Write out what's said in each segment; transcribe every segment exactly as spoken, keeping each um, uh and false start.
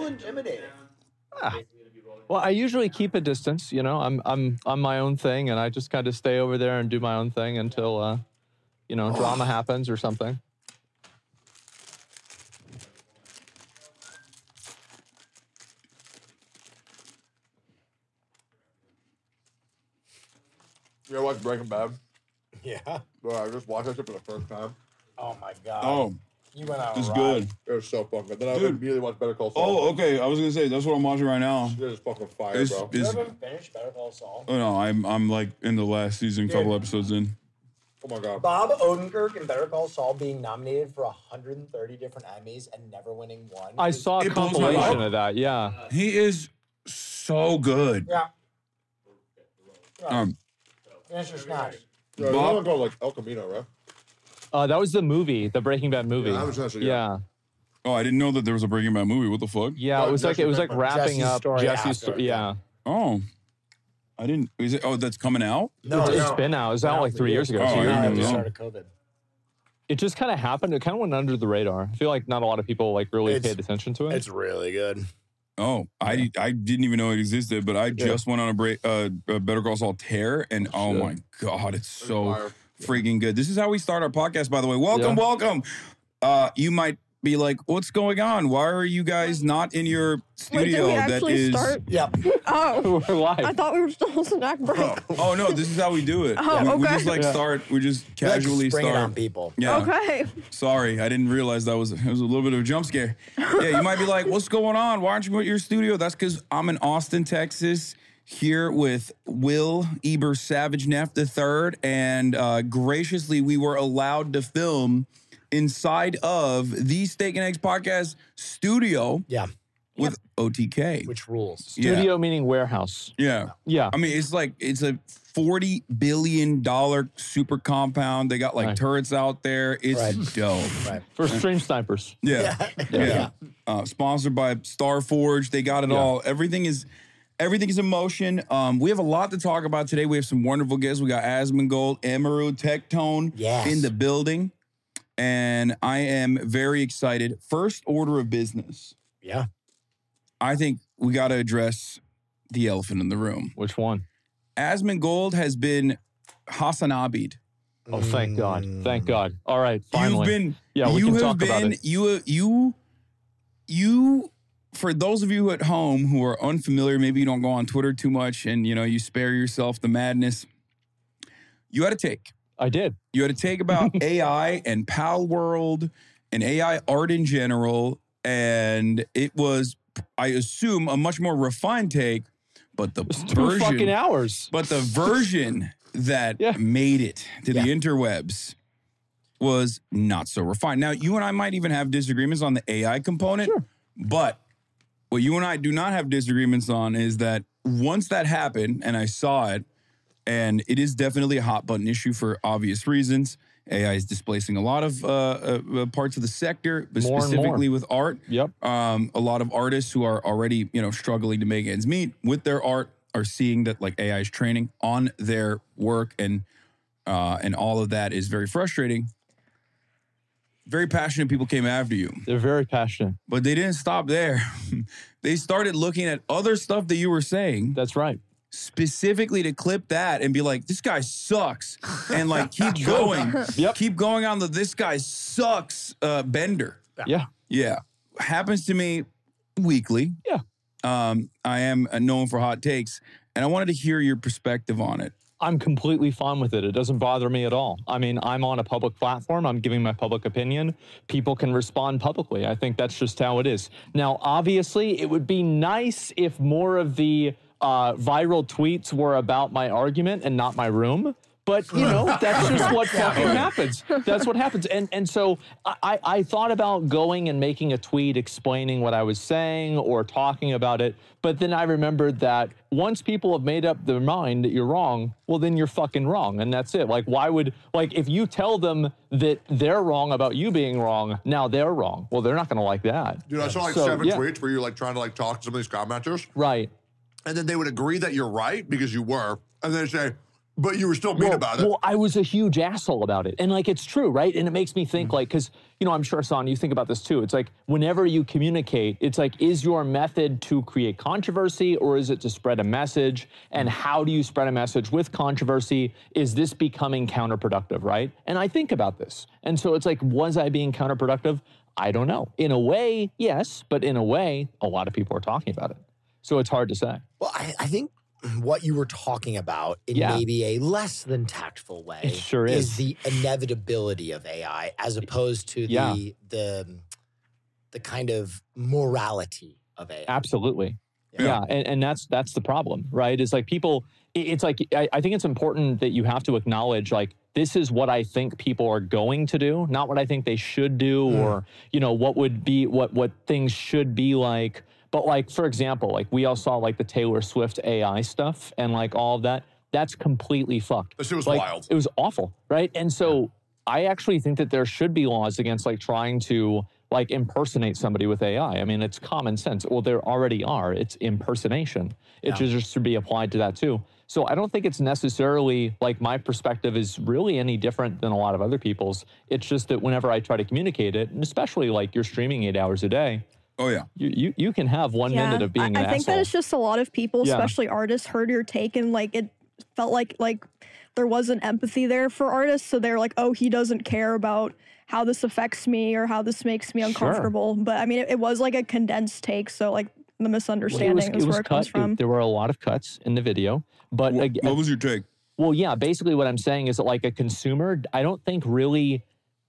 intimidating. Ah. Well, I usually keep a distance. You know, I'm I'm on my own thing, and I just kind of stay over there and do my own thing until, uh, you know, drama happens or something. You ever watch Breaking Bad? Yeah. Bro, I just watched that shit for the first time. Oh my god. Oh, You went out. it's right. good. It was so fucking good. Then I Dude. immediately watched Better Call Saul. Oh, okay. I was gonna say that's what I'm watching right now. It is fucking fire, It's, bro. You it's, haven't finished Better Call Saul? oh no, I'm I'm like in the last season, Dude. couple episodes in. Oh my god. Bob Odenkirk and Better Call Saul being nominated for one hundred thirty different Emmys and never winning one. I is- saw a It blows my compilation mind. of that. Yeah. He is so good. Yeah. Um, Finish your snacks. Yeah, Bob- no one called like El Camino, right? Uh, that was the movie, the Breaking Bad movie. Yeah, I was gonna say, yeah. yeah. oh, I didn't know that there was a Breaking Bad movie. What the fuck? Yeah, No, it was like Jesse it was like Pinkman. wrapping Jesse's up story Jesse's after, story. Yeah, Oh, I didn't. Is it? Oh, that's coming out. No, it's no. been out. It was out like three years ago. Oh, two I years didn't At ago. the know. start of COVID. It just kind of happened. It kind of went under the radar. I feel like not a lot of people like really It's- paid attention to it. It's really good. Oh, I I didn't even know it existed, but I just went on a break, uh, a Better Call Saul tear, and oh Shit. my god, it's so fire. freaking good. This is how we start our podcast, by the way. Welcome, Yeah. welcome. Uh, you might be like, "What's going on? Why are you guys not in your Wait, studio?" did we that actually is. start? Yep. Oh, We're live. I thought we were still snack break. Oh no, this is how we do it. Oh, we, we okay. just like Yeah. start. We just casually Like, spring it on start. people. Yeah. Okay. Sorry, I didn't realize that was it was a little bit of a jump scare. Yeah, you might be like, "What's going on? Why aren't you at your studio?" That's because I'm in Austin, Texas, here with Will Eber Savage Neff the third, and uh, graciously we were allowed to film inside of the Steak and Eggs podcast studio Yeah. with O T K. Which rules? Studio meaning warehouse. Yeah. Yeah. I mean, it's like it's a forty billion dollar super compound. They got like Right. turrets out there. It's Right. dope. Right. For stream snipers. Yeah. Yeah. Uh, sponsored by Starforge. They got it Yeah. all. Everything is everything is in motion. Um, we have a lot to talk about today. We have some wonderful guests. We got Asmongold, Amaru, Tectone Yes. in the building. And I am very excited. First order of business. Yeah. I think we got to address the elephant in the room. Which one? Asmongold has been Hassanabi'd. Oh, thank God. Thank God. All right. Finally. You've been, Yeah, we you can have talk been, about it. you, you, you, for those of you at home who are unfamiliar, maybe you don't go on Twitter too much and, you know, you spare yourself the madness. You had a take. I did. You had a take about A I and Pal World and A I art in general. And it was, I assume, a much more refined take, but the Two version, fucking hours. but the version that Yeah. made it to the Yeah. interwebs was not so refined. Now, you and I might even have disagreements on the A I component, Sure. but what you and I do not have disagreements on is that once that happened and I saw it, and it is definitely a hot button issue for obvious reasons. A I is displacing a lot of uh, uh, parts of the sector, but More and specifically more. with art. Yep. Um, a lot of artists who are already, you know, struggling to make ends meet with their art are seeing that like A I is training on their work, and uh, and all of that is very frustrating. Very passionate people came after you, They're very passionate. but they didn't stop there. They started looking at other stuff that you were saying, That's right. specifically to clip that and be like, this guy sucks. And like, keep going. Yep. Keep going on the this guy sucks uh, bender. Yeah. Yeah. Happens to me weekly. Yeah. Um, I am known for hot takes. And I wanted to hear your perspective on it. I'm completely fine with it. It doesn't bother me at all. I mean, I'm on a public platform. I'm giving my public opinion. People can respond publicly. I think that's just how it is. Now, obviously, it would be nice if more of the uh, viral tweets were about my argument and not my room. But, you know, that's just what fucking happens. That's what happens. And and so I, I thought about going and making a tweet explaining what I was saying or talking about it. But then I remembered that once people have made up their mind that you're wrong, well, then you're fucking wrong. And that's it. Like, why would, like, if you tell them that they're wrong about you being wrong, now they're wrong. Well, they're not going to like that. Dude, I saw like So, seven yeah. tweets where you're like trying to like talk to some of these commenters, Right. and then they would agree that you're right because you were, and then say, But you were still mean well, about it. Well, I was a huge asshole about it. And like, it's true, right? And it makes me think Mm-hmm. like, because, you know, I'm sure, Son, you think about this too. It's like, whenever you communicate, it's like, is your method to create controversy or is it to spread a message? And Mm-hmm. how do you spread a message with controversy? Is this becoming counterproductive, right? And I think about this. And so it's like, was I being counterproductive? I don't know. In a way, yes. But in a way, a lot of people are talking about it. So it's hard to say. Well, I, I think what you were talking about in Yeah. maybe a less than tactful way It sure is. the inevitability of A I as opposed to the Yeah. the the kind of morality of A I. Absolutely. Yeah. Yeah, and, and that's that's the problem, right? Is like people, it- it's like, I, I think it's important that you have to acknowledge like, this is what I think people are going to do, not what I think they should do or, you know, what would be, what what things should be like. But like, for example, like we all saw like the Taylor Swift A I stuff and like all of that, that's completely fucked. That shit was Like, wild. It was awful, right? And so I actually think that there should be laws against like trying to like impersonate somebody with A I. I mean, it's common sense. Well, there already are. It's impersonation. It Yeah. should just should be applied to that too. So I don't think it's necessarily like my perspective is really any different than a lot of other people's. It's just that whenever I try to communicate it, and especially like you're streaming eight hours a day, Oh yeah. you you, you can have one minute of being I, an I think asshole. that it's just a lot of people, Yeah. especially artists, heard your take and like it felt like like there wasn't empathy there for artists. So they're like, oh, he doesn't care about how this affects me or how this makes me Sure. uncomfortable. But I mean, it, it was like a condensed take. So like the Well, misunderstanding it was, is it was where it comes cut. from. It- there were a lot of cuts in the video, but What, ag- what was your take? well, yeah, basically what I'm saying is that like a consumer, I don't think really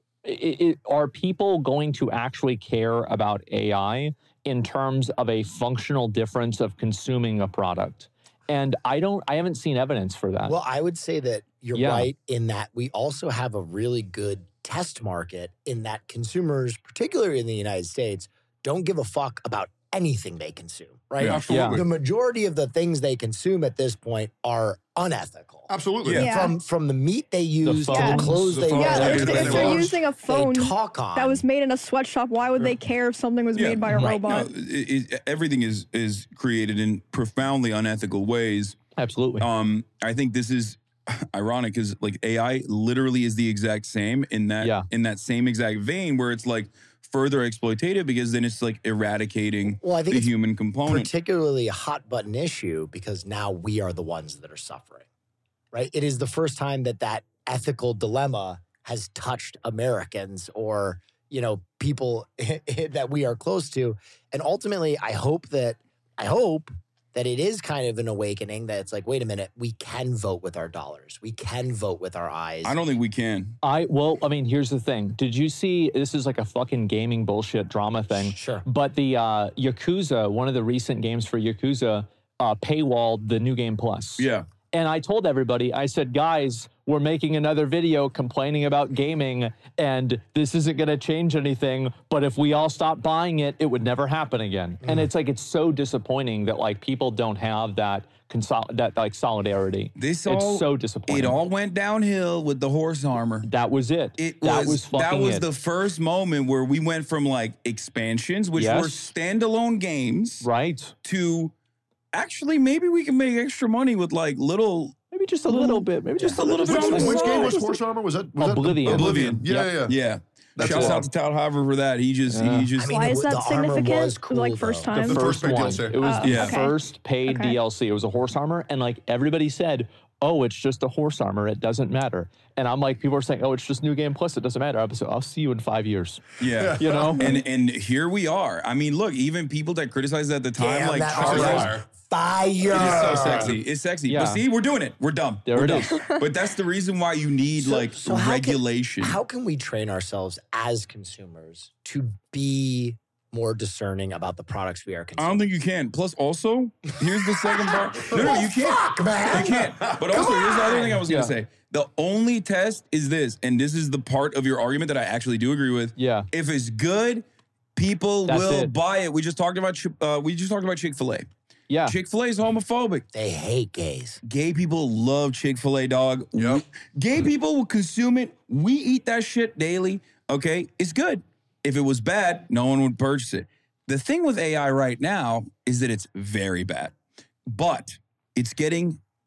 it, it, are people going to actually care about A I in terms of a functional difference of consuming a product. And I don't, I haven't seen evidence for that. Well, I would say that you're Yeah. right in that we also have a really good test market in that consumers, particularly in the United States, don't give a fuck about anything they consume, right? Yeah, absolutely. The majority of the things they consume at this point are unethical. Absolutely. Yeah. Yeah. From from the meat they use to the phones, clothes the they phones, yeah, wear, if, everything if they they're watch, using a phone they talk on. that was made in a sweatshop, why would they care if something was Yeah. made by a Right. robot? No, it, it, everything is is created in profoundly unethical ways. Absolutely. Um, I think this is ironic because like A I literally is the exact same in that Yeah. in that same exact vein where it's like further exploitative because then it's like eradicating Well, I think the it's human component. particularly a hot button issue because now we are the ones that are suffering, right? It is the first time that that ethical dilemma has touched Americans or, you know, people that we are close to. And ultimately, I hope that, I hope that it is kind of an awakening that it's like, wait a minute, we can vote with our dollars. We can vote with our eyes. I don't think we can. I, well, I mean, here's the thing. Did you see, this is like a fucking gaming bullshit drama thing. Sure. But the uh, Yakuza, one of the recent games for Yakuza, uh, paywalled the New Game Plus. Yeah. And I told everybody, I said, guys, we're making another video complaining about gaming, and this isn't going to change anything. But if we all stop buying it, it would never happen again. Mm. And it's like, it's so disappointing that like people don't have that consol- that like solidarity. This it's all so disappointing. It all went downhill with the horse armor. that was it. It that was, was fucking that was it. the first moment where we went from like expansions, which Yes. were standalone games, right. to actually maybe we can make extra money with like little Maybe just a little bit. Maybe just a little Which, bit. which more. game was Horse Armor? Was that was Oblivion. That Oblivion. Yeah, Yep. yeah, yeah. yeah. That's Shouts it. out to Todd Hopper for that. He just Yeah. he just I mean, Why the, is that the armor significant? was It was, cool, like, first though. time? The The first first big one. D L C. It was Oh, the Yeah. okay. first paid Okay. D L C. It was a horse armor, and like everybody said, "Oh, it's just a horse armor. It doesn't matter." And I'm like, people are saying, "Oh, it's just New Game Plus. It doesn't matter." I'm like, "I'll see you in five years." yeah. You know? And and here we are. I mean, look, even people that criticized at the time, Damn, like that Charles, armor. Fire. Fire. it is so sexy. It's sexy. Yeah. But see, we're doing it. We're dumb. There we're it dumb. is. But that's the reason why you need So- like so how can- regulation. How can we train ourselves as consumers to be more discerning about the products we are I consuming? don't think you can. Plus, also, here's the second part. No, no, you can't. Fuck, man. You can't. But also, here's the other thing I was gonna Yeah. say. The only test is this, and this is the part of your argument that I actually do agree with. Yeah. If it's good, people That's will it. buy it. We just talked about Chi- uh, we just talked about Chick-fil-A. Yeah. Chick-fil-A is homophobic. They hate gays. Gay people love Chick-fil-A, dog. Yep. We- gay people will consume it. We eat that shit daily. Okay, it's good. If it was bad, no one would purchase it. The thing with A I right now is that it's very bad, but it's getting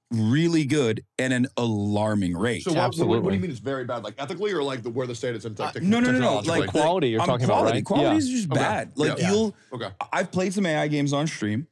really good at an alarming rate. So what, what, Absolutely. what do you mean it's very bad? Like ethically or like the, where the state is in tech? Uh, no, no, no, no. technologically? Like quality you're um, talking quality. about, right? Quality Yeah. is just Okay. bad. Like Yeah. you'll. Okay. I've played some A I games on stream,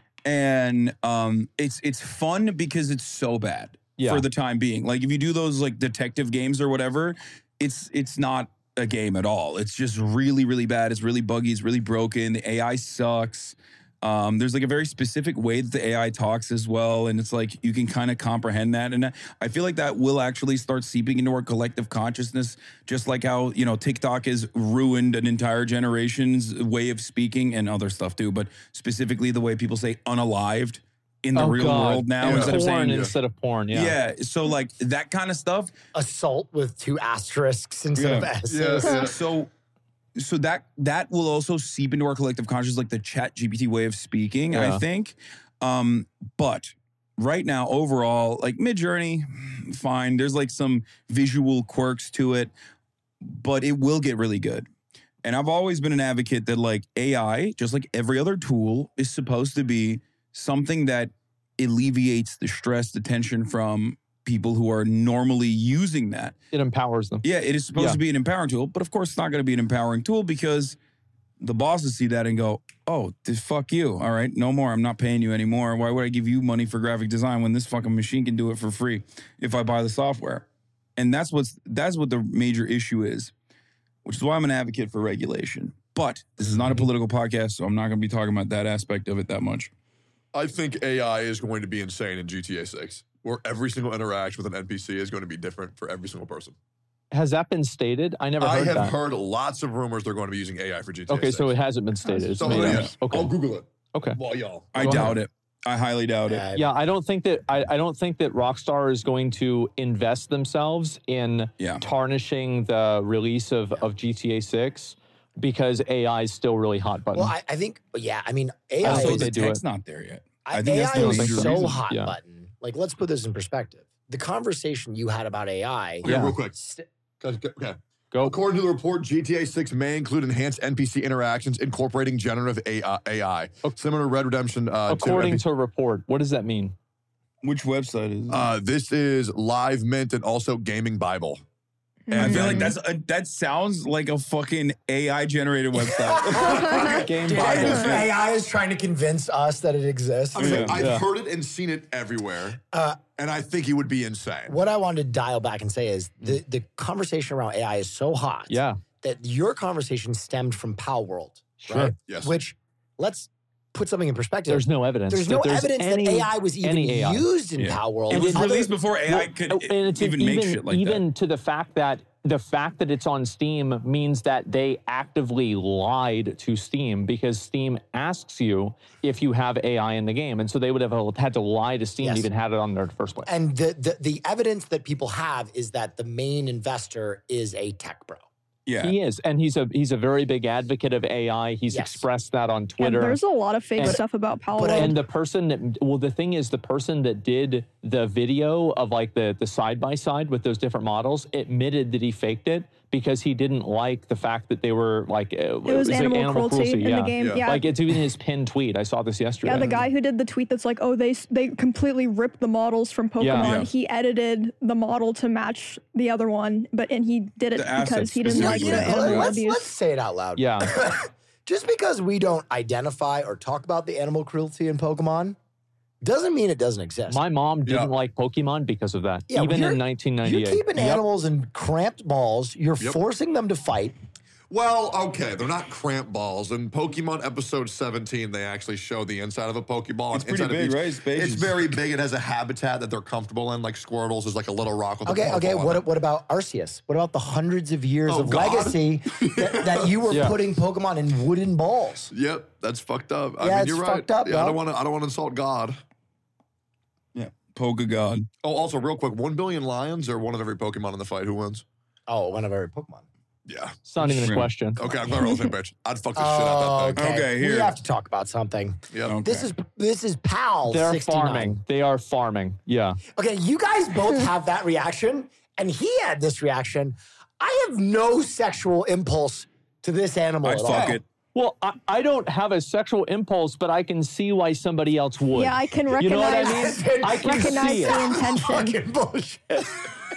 and um, it's it's fun because it's so bad Yeah. for the time being. Like if you do those like detective games or whatever, it's it's not a game at all. It's just really, really bad. It's really buggy. It's really broken. The A I sucks. Um, there's like a very specific way that the A I talks as well. And it's like you can kind of comprehend that. And I feel like that will actually start seeping into our collective consciousness, just like how, you know, TikTok has ruined an entire generation's way of speaking and other stuff too. But specifically the way people say unalived in the Oh, real God. world now And instead of porn saying instead of porn. Yeah. yeah. So like that kind of stuff. Assault with two asterisks instead of Yeah. S's. Yeah, yeah. So so that that will also seep into our collective consciousness, like the Chat G P T way of speaking, Yeah. I think. Um, but right now, overall, like Midjourney, fine. There's like some visual quirks to it, but it will get really good. And I've always been an advocate that like A I, just like every other tool, is supposed to be something that alleviates the stress, the tension from people who are normally using that. It empowers them. Yeah, it is supposed Yeah. to be an empowering tool, but of course it's not going to be an empowering tool because the bosses see that and go, oh, this fuck you. All right, no more. I'm not paying you anymore. Why would I give you money for graphic design when this fucking machine can do it for free if I buy the software? And that's what's that's what the major issue is, which is why I'm an advocate for regulation. But this is not a political podcast, so I'm not going to be talking about that aspect of it that much. I think A I is going to be insane in G T A six, where every single interaction with an N P C is going to be different for every single person. Has that been stated? I never I heard have that. heard lots of rumors they're going to be using A I for G T A Okay, six. so it hasn't been stated. It's So, made yeah, up. Okay. I'll Google it. Okay. Well, y'all. I Go doubt ahead. it. I highly doubt it. Yeah, Yeah, I don't think that I, I don't think that Rockstar is going to invest themselves in Yeah. tarnishing the release of, of G T A six because A I is still really hot button. Well, I, I think, yeah, I mean, A I I don't Also, think the they do tech's it. not there yet. I, I think that's A I the is major so reason. hot Yeah. button. Like, let's put this in perspective. The conversation you had about A I. Okay, Yeah. real quick. st- Okay. okay. Go. According to the report, G T A six may include enhanced N P C interactions incorporating generative A I, A I Okay. similar to Red Redemption uh, According two. to a report, what does that mean? Which website is it? Uh, this is Live Mint and also Gaming Bible. I And feel then- like that's a, that sounds like a fucking A I generated website. Game Dude, Bible. A I is trying to convince us that it exists. I mean, Yeah. I've Yeah. heard it and seen it everywhere, Uh, and I think it would be insane. what I wanted to dial back and say is the, the conversation around A I is so hot Yeah, that your conversation stemmed from Pal World, sure. right? Yes. Which, let's put something in perspective. There's no evidence. There's that no there's evidence any, that A I was even any A I. used in Yeah. Pal World. It was Other- released before A I Well, could oh, and it's even even make shit like even that. to the fact that the fact that it's on Steam means that they actively lied to Steam because Steam asks you if you have A I in the game, and so they would have had to lie to Steam Yes. to even have it on there in the first place. And the, the the evidence that people have is that the main investor is a tech bro. Yeah. He is, and he's a he's a very big advocate of A I. He's Yes. expressed that on And Twitter. there's a lot of fake And- stuff about Palo but I- Alto. And the person that, well, the thing is, the person that did the video of like the the side by side with those different models admitted that he faked it because he didn't like the fact that they were like it It was like animal, cruelty, in yeah. the game. Yeah. Yeah. Like it's even his pinned tweet. I saw this yesterday. Yeah, the guy who did the tweet that's like, oh, they s- they completely ripped the models from Pokemon. Yeah. Yeah. He edited the model to match the other one, but and he did it The because assets he didn't like specifically. the Yeah. animal let's, abuse. let's say it out loud. Yeah, Just because we don't identify or talk about the animal cruelty in Pokemon doesn't mean it doesn't exist. my mom didn't Yeah. like Pokemon because of that. Yeah, even you're- in nineteen You're ninety-eight. keeping Yep. animals in cramped balls. You're Yep. forcing them to fight. Well, okay, they're not cramp balls. In Pokemon Episode seventeen, they actually show the inside of a Pokeball. It's and pretty inside of big, each- right? It's spacious. It's very big. It has a habitat that they're comfortable in, like Squirtles is like a little rock with a Okay, okay. purple on What it. what about Arceus? What about the hundreds of years Oh, of God. legacy that, that you were Yeah. putting Pokemon in wooden balls? Yep, that's fucked up. I Yeah, mean, it's you're right. fucked up, Yeah, I bro. don't want to. I don't want to insult God. Yeah. Pokegod. Oh, also, real quick, one billion lions or one of every Pokemon in the fight? Who wins? Oh, one of every Pokemon. Yeah. It's not even a Yeah. question. Okay, I'm glad we're on the same page. I'd fuck the shit Oh, out of that thing. okay. Okay, We here. have to talk about something. Yep. Okay. This is this is PAL They're sixty-nine. farming. They are farming. Yeah. Okay, you guys both have that reaction, and he had this reaction. I have no sexual impulse to this animal I'd at fuck all. it. Well, I, I don't have a sexual impulse, but I can see why somebody else would. Yeah, I can You know what I recognize. mean? I can recognize see the it. intention. Fucking bullshit.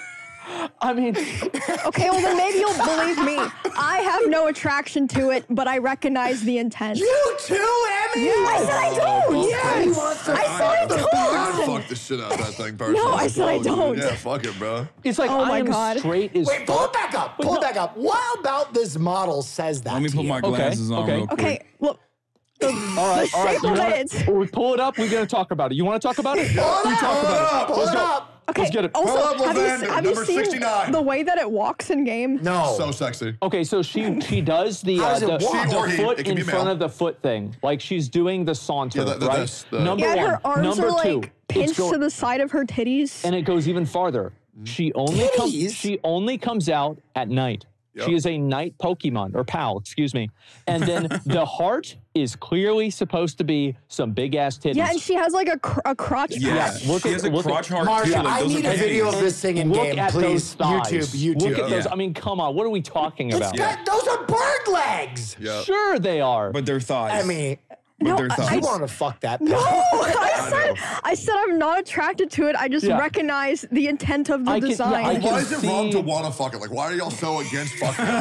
I mean, Okay, well then maybe you'll believe me. I have no attraction to it, but I recognize the intent. You too, Emmy. I said I don't. Yes. I said I I'd don't. fuck the shit out of that thing personally. No, I said I don't. Yeah, fuck it, bro. it's like Oh I my am God. straight as Wait, pull fuck. it back up. Wait, Pull no. it back up. What about this model says that Let me to put you? my Okay, glasses on okay. real quick. Okay, look. The, All right, the all right. shape You of wanna- it. we pull it up. We're gonna talk about it. You want to talk about it? Pull it we up. talk about it. Pull Let's it go. up. Okay. Let's get it. Also, Pull up have you, Lavender, have you number seen sixty-nine. the way that it walks in game? No. So sexy. Okay, so she she does the How uh, does it the, walk? the She or he, foot it can in be front male. of the foot thing, like she's doing the saunter, Yeah, the- the- right? this, the- Number Yeah, one. her arms Number are two. like it's pinched go- to the side of her titties. and it goes even farther. She only comes. Titties? She only comes out at night. Yep. She is a night Pokemon or pal, excuse me. And then the heart is clearly supposed to be some big ass titties. Yeah, and she has like a, cr- a crotch Yeah, patch. look she at- has a look at- crotch heart Mark, too. Like I those need are a video of panties. this thing in Look game, at please. those thighs. YouTube, YouTube. Look at those. Yeah. I mean, come on. What are we talking It's about? got, those are bird legs. Yeah. Sure, they are. But they're thighs. I mean, but No, they're I- I thighs. want to fuck that. No, pal. I said I said I'm not attracted to it. I just Yeah. recognize the intent of the I can- yeah, design. I Why can is it wrong see- to want to fuck it? Like, why are y'all so against fucking it?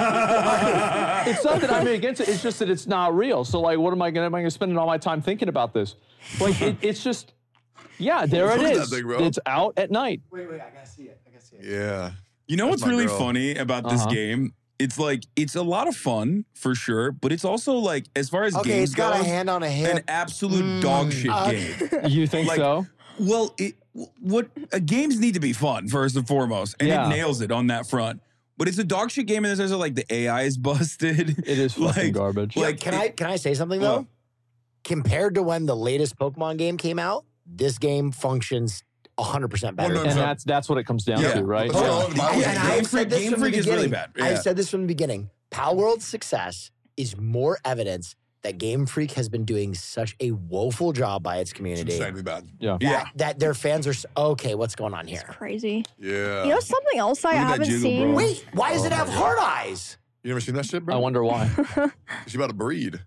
It's not that I'm against it. It's just that it's not real. So like, what am I gonna? Am I gonna spend all my time thinking about this? Like, it, it's just, yeah, there it Look at that is. thing, bro. It's out at night. Wait, wait, I gotta see it. I gotta see it. Yeah. You know That's what's my really girl. funny about this Uh-huh. game? It's like it's a lot of fun for sure, but it's also like as far as Okay, games it's got goes, a hand on a an hip. absolute dog shit uh, game. You think Like, so? Well, it what uh, games need to be fun first and foremost, and Yeah. it nails it on that front. But it's a dog shit game in the sense of like the A I is busted. It is fucking like, garbage. Yeah, like, can it- I can I say something though? What? Compared to when the latest Pokemon game came out, this game functions one hundred percent better. Well, no, And so- that's that's what it comes down Yeah. to, right? Hold Yeah. on. And, Mine and was I've Game said Freak- this Game from Freak the is really beginning. bad. Yeah. I've said this from the beginning. Pal World's success is more evidence that Game Freak has been doing such a woeful job by its It's community. insanely bad. Yeah. That, Yeah. that their fans are s- okay. What's going on here? Crazy. Yeah. You know something else I Look at that haven't jiggle, seen? bro. Wait, why does Oh it have my heart eyes? You ever seen that shit, bro? I wonder why. She's about to breed.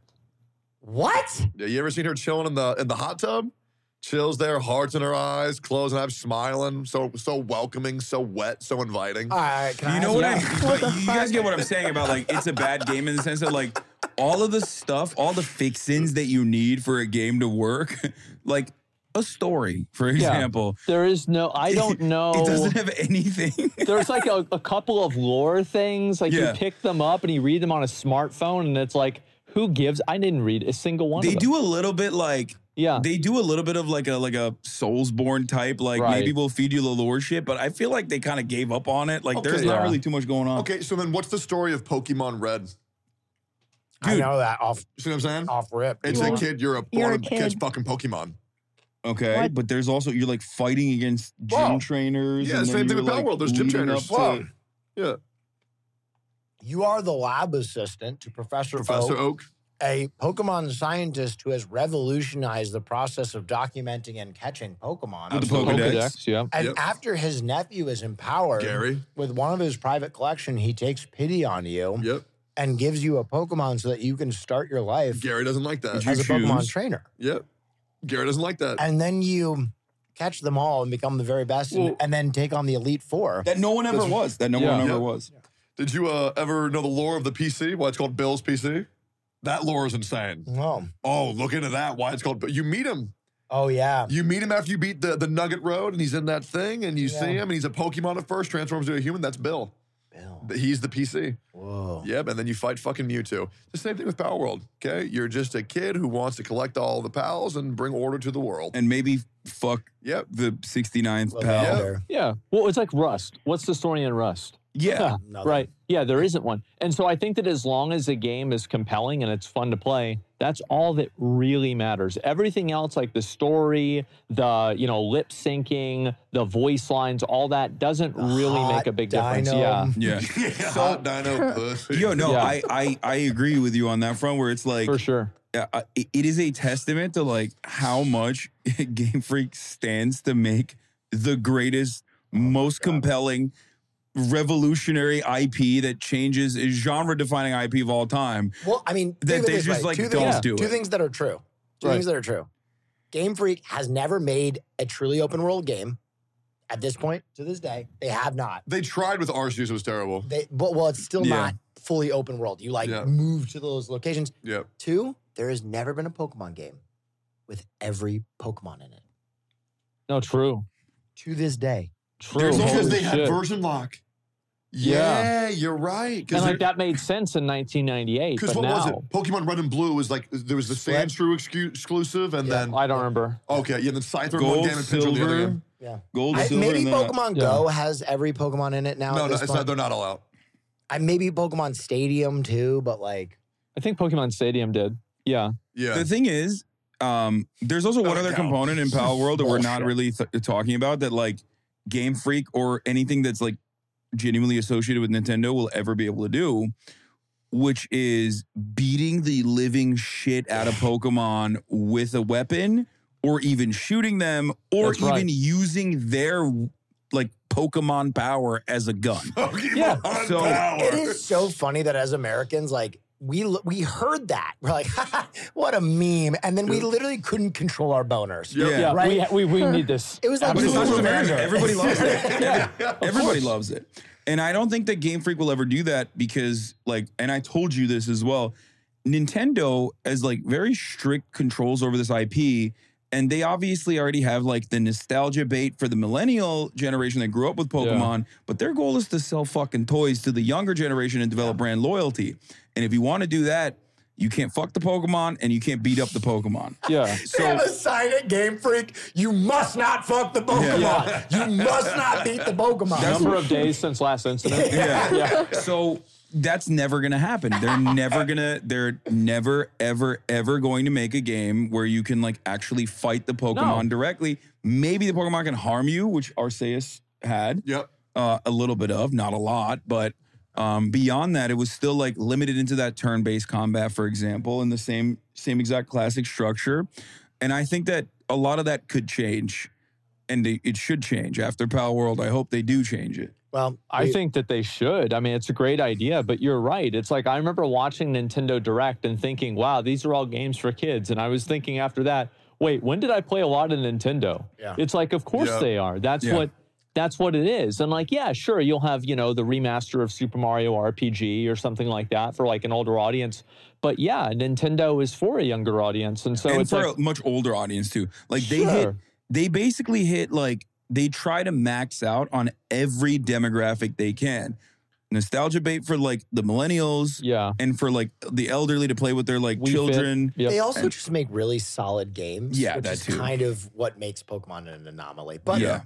What? Yeah, you ever seen her chilling in the in the hot tub? Chills there, hearts in her eyes, closing eyes, smiling, so so welcoming, so wet, so inviting. All right, can You I know ask what you- I What but the you guys fuck? get what I'm saying about like it's a bad game in the sense that like all of the stuff, all the fixins that you need for a game to work, like a story, for example. There is no. I don't know. It doesn't have anything. There's like a, a couple of lore things. Like Yeah. you pick them up and you read them on a smartphone, and it's like, who gives? I didn't read a single one. They of them. do a little bit like Yeah. they do a little bit of like a like a Soulsborne type, like Right. maybe we'll feed you the lore shit, but I feel like they kind of gave up on it. Like Okay. there's not Yeah. really too much going on. Okay, so then what's the story of Pokemon Red? I Dude. know that off You see what I'm saying? off rip. It's Well, a kid, you're a you're a born kid's kid. fucking Pokemon. Okay, What? but there's also you're like fighting against gym Whoa. trainers. Yeah, and then same thing you're, with Power like, World. There's gym leading trainers. up to- Whoa. Yeah. You are the lab assistant to Professor, Professor Oak, Oak. a Pokemon scientist who has revolutionized the process of documenting and catching Pokemon. With the Absolutely. Pokedex. Pokedex. Yeah. And Yep. after his nephew is empowered Gary. with one of his private collection, he takes pity on you Yep. and gives you a Pokemon so that you can start your life Gary doesn't like that. Would you as a Pokemon choose? trainer. Yep. Gary doesn't like that. And then you catch them all and become the very best and, Well- and then take on the Elite Four. That no one ever That's- was. That no Yeah. one ever Yeah. was. Did you uh, ever know the lore of the P C? Why it's called Bill's P C? That lore is insane. Oh, Oh, look into that. Why it's called. You meet him. oh yeah. You meet him after you beat the, the Nugget Road, and he's in that thing, and you Yeah. see him, and he's a Pokemon at first, transforms into a human. That's Bill. Bill. He's the P C. Whoa. Yep, and then you fight fucking Mewtwo. The same thing with Power World. Okay, you're just a kid who wants to collect all the pals and bring order to the world. And maybe fuck Yep. the sixty-ninth Well, pal. Yeah. there. Yeah. Well, it's like Rust. What's the story in Rust? Yeah. Nothing. Right. Yeah, there isn't one. And so I think that as long as the game is compelling and it's fun to play, that's all that really matters. Everything else, like the story, the, you know, lip syncing, the voice lines, all that doesn't really hot make a big difference. dino. Yeah. Yeah. Yeah, hot dino pussy. Yo, no, Yeah. I, I I agree with you on that front where it's like For sure. uh, uh, it it is a testament to like how much Game Freak stands to make the greatest, most compelling, revolutionary I P that changes is genre-defining I P of all time. Well, I mean, That think of it they this just, way. like, two don't things, do Two it. things that are true. Two Right. things that are true. Game Freak has never made a truly open world game. At this point, to this day, they have not. They tried with Arceus, it was terrible. They, but well, it's still Yeah. not fully open world. You like Yeah. move to those locations. Yeah. Two, there has never been a Pokemon game with every Pokemon in it. No, true. To this day. True. There's because Holy they had shit. version lock. Yeah. Yeah, you're right. And like Because that made sense in nineteen ninety-eight, but what was it? now Pokemon Red and Blue was like there was the Split. Sandshrew excu- exclusive, and Yeah. then I don't remember. okay, yeah, then Scyther in one Gold, game and Pinch in the other silver, game. Yeah. gold, I, silver, maybe and then, uh, Pokemon yeah. Go has every Pokemon in it now. No, at no, this it's point. not, they're not all out. I maybe Pokemon Stadium too, but like I think Pokemon Stadium did. Yeah. Yeah, The thing is, um, there's also one Doesn't other count. component in Pal World that we're not Bullshit. really th- talking about that like Game Freak or anything that's like genuinely associated with Nintendo will ever be able to do, which is beating the living shit out of Pokemon with a weapon or even shooting them or That's even right. using their like Pokemon power as a gun. Pokemon Yeah, so- power. it is so funny that as Americans, like we we heard that. We're like, what a meme. And then we literally couldn't control our boners. Yeah. Yeah. Right? We, we we need this. It was like But it's not just Absolutely. America. Everybody loves it. Yeah. Everybody course. loves it. And I don't think that Game Freak will ever do that because, like, and I told you this as well, Nintendo has, like, very strict controls over this I P. And they obviously already have, like, the nostalgia bait for the millennial generation that grew up with Pokemon. But their goal is to sell fucking toys to the younger generation and develop brand loyalty. And if you want to do that, you can't fuck the Pokemon and you can't beat up the Pokemon. Yeah. They have a sign at Game Freak. You must not fuck the Pokemon. You must not beat the Pokemon. Number of days since last incident. Yeah. Yeah. So that's never gonna happen. They're never gonna, they're never, ever, ever going to make a game where you can like actually fight the Pokemon No. directly. Maybe the Pokemon can harm you, which Arceus had Yep. uh, a little bit of, not a lot, but um, beyond that, it was still like limited into that turn-based combat, for example, in the same same exact classic structure. And I think that a lot of that could change, and they, it should change after Pal World. I hope they do change it. Well, I we- think that they should. I mean, it's a great idea, but you're right. It's like I remember watching Nintendo Direct and thinking, wow, these are all games for kids. And I was thinking after that, wait, when did I play a lot of Nintendo? Yeah. It's like, of course Yeah. they are. That's Yeah. what that's what it is. And like, yeah, sure, you'll have, you know, the remaster of Super Mario R P G or something like that for like an older audience. But yeah, Nintendo is for a younger audience. And so and it's for like, a much older audience too. Like they hit, Sure. they basically hit like they try to max out on every demographic they can. Nostalgia bait for like the millennials yeah. and for like the elderly to play with their like Wii Fit. children. Yep. They also And- just make really solid games. Yeah, which that is too. kind of what makes Pokemon an anomaly. But Yeah.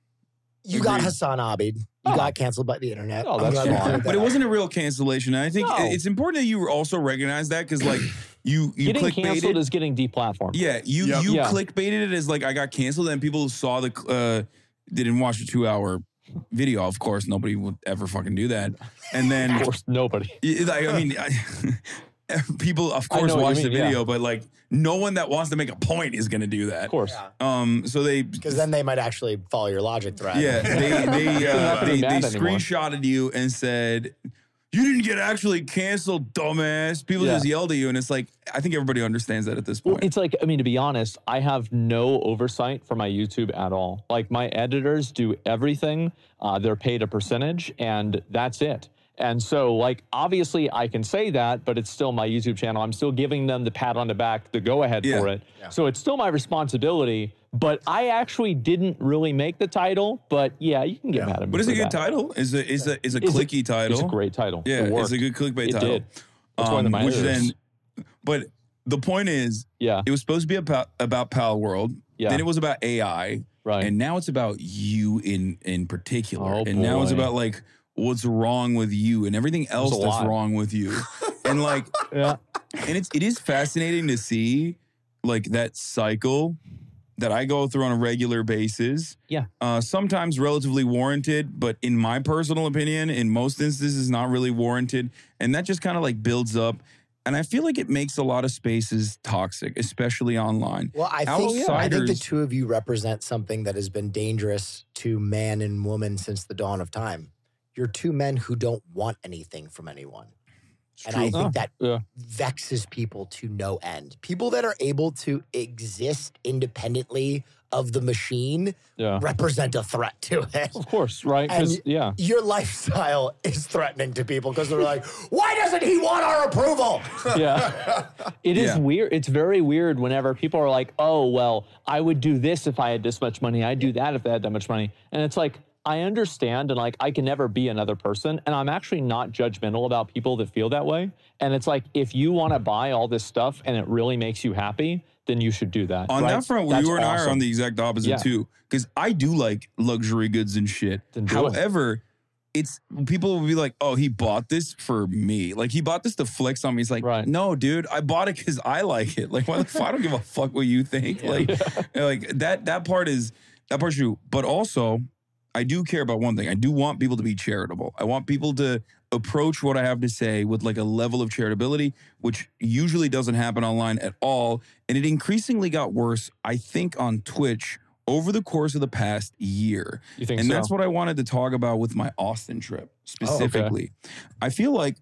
you got Agreed. Hassan Abid. You Oh. got canceled by the internet. Oh, I'm that's glad we fine. cleared But that it up. wasn't a real cancellation. And I think No. it's important that you also recognize that because like you you Getting canceled clickbaited. is getting deplatformed. Yeah, you Yep. you Yeah. clickbaited it as like I got canceled and people saw the uh they didn't watch the two hour video. Of course, nobody would ever fucking do that. And then Of course, nobody. Yeah, like, I mean, I, people of I course know what you watch the mean, yeah. video, but like no one that wants to make a point is going to do that. Of course. Yeah. Um, so they, Because then they might actually follow your logic thread. yeah, they they uh, not they, be they mad anymore. screenshotted you and said you didn't get actually canceled, dumbass. People Yeah. just yelled at you, and it's like I think everybody understands that at this Well, point. it's like, I mean, to be honest, I have no oversight for my YouTube at all. Like, my editors do everything. Uh, they're paid a percentage, and that's it. And so, like, obviously, I can say that, but it's still my YouTube channel. I'm still giving them the pat on the back, the go-ahead Yeah. for it. Yeah. So it's still my responsibility. But I actually didn't really make the title. But yeah, you can get Yeah. mad at me. But it's a for good that. title. Is a is a is a It's a- clicky title. It's a great title. Yeah, It it's worked. a good clickbait It title. did. It's one of my which editors. then, but the point is, Yeah. it was supposed to be about, about Pal World. Yeah. Then it was about A I. Right. And now it's about you in in particular. Oh, and now it's boy. about like what's wrong with you and everything else a that's lot. wrong with you. and like yeah. and it's it is fascinating to see like that cycle that I go through on a regular basis. Yeah. Uh, sometimes relatively warranted, but in my personal opinion, in most instances, not really warranted. And that just kind of like builds up. And I feel like it makes a lot of spaces toxic, especially online. Well, I think, I think the Outsiders- two of you represent something that has been dangerous to man and woman since the dawn of time. you're two men who don't want anything from anyone. It's And true. I think Oh, that yeah. vexes people to no end. People that are able to exist independently of the machine Yeah. represent a threat to it. Of course, right? Because And- yeah. Your lifestyle is threatening to people because they're like, why doesn't he want our approval? Yeah. It is Yeah. weird. It's very weird whenever people are like, oh, well, I would do this if I had this much money. I'd do that if I had that much money. And it's like, I understand, and like, I can never be another person. And I'm actually not judgmental about people that feel that way. And it's like, if you want to buy all this stuff and it really makes you happy, then you should do that. On right? that front, That's you and I are awesome. on the exact opposite Yeah. too. Because I do like luxury goods and shit. Then do it. However, it's people will be like, "Oh, he bought this for me. Like he bought this to flex on me." It's like, Right. no, dude, I bought it because I like it. Like, why the fuck? I don't give a fuck what you think. Like, like that that part is that part's true. But also, I do care about one thing. I do want people to be charitable. I want people to approach what I have to say with like a level of charitability, which usually doesn't happen online at all. And it increasingly got worse, I think, on Twitch over the course of the past year. You think And so? that's what I wanted to talk about with my Austin trip specifically. I feel like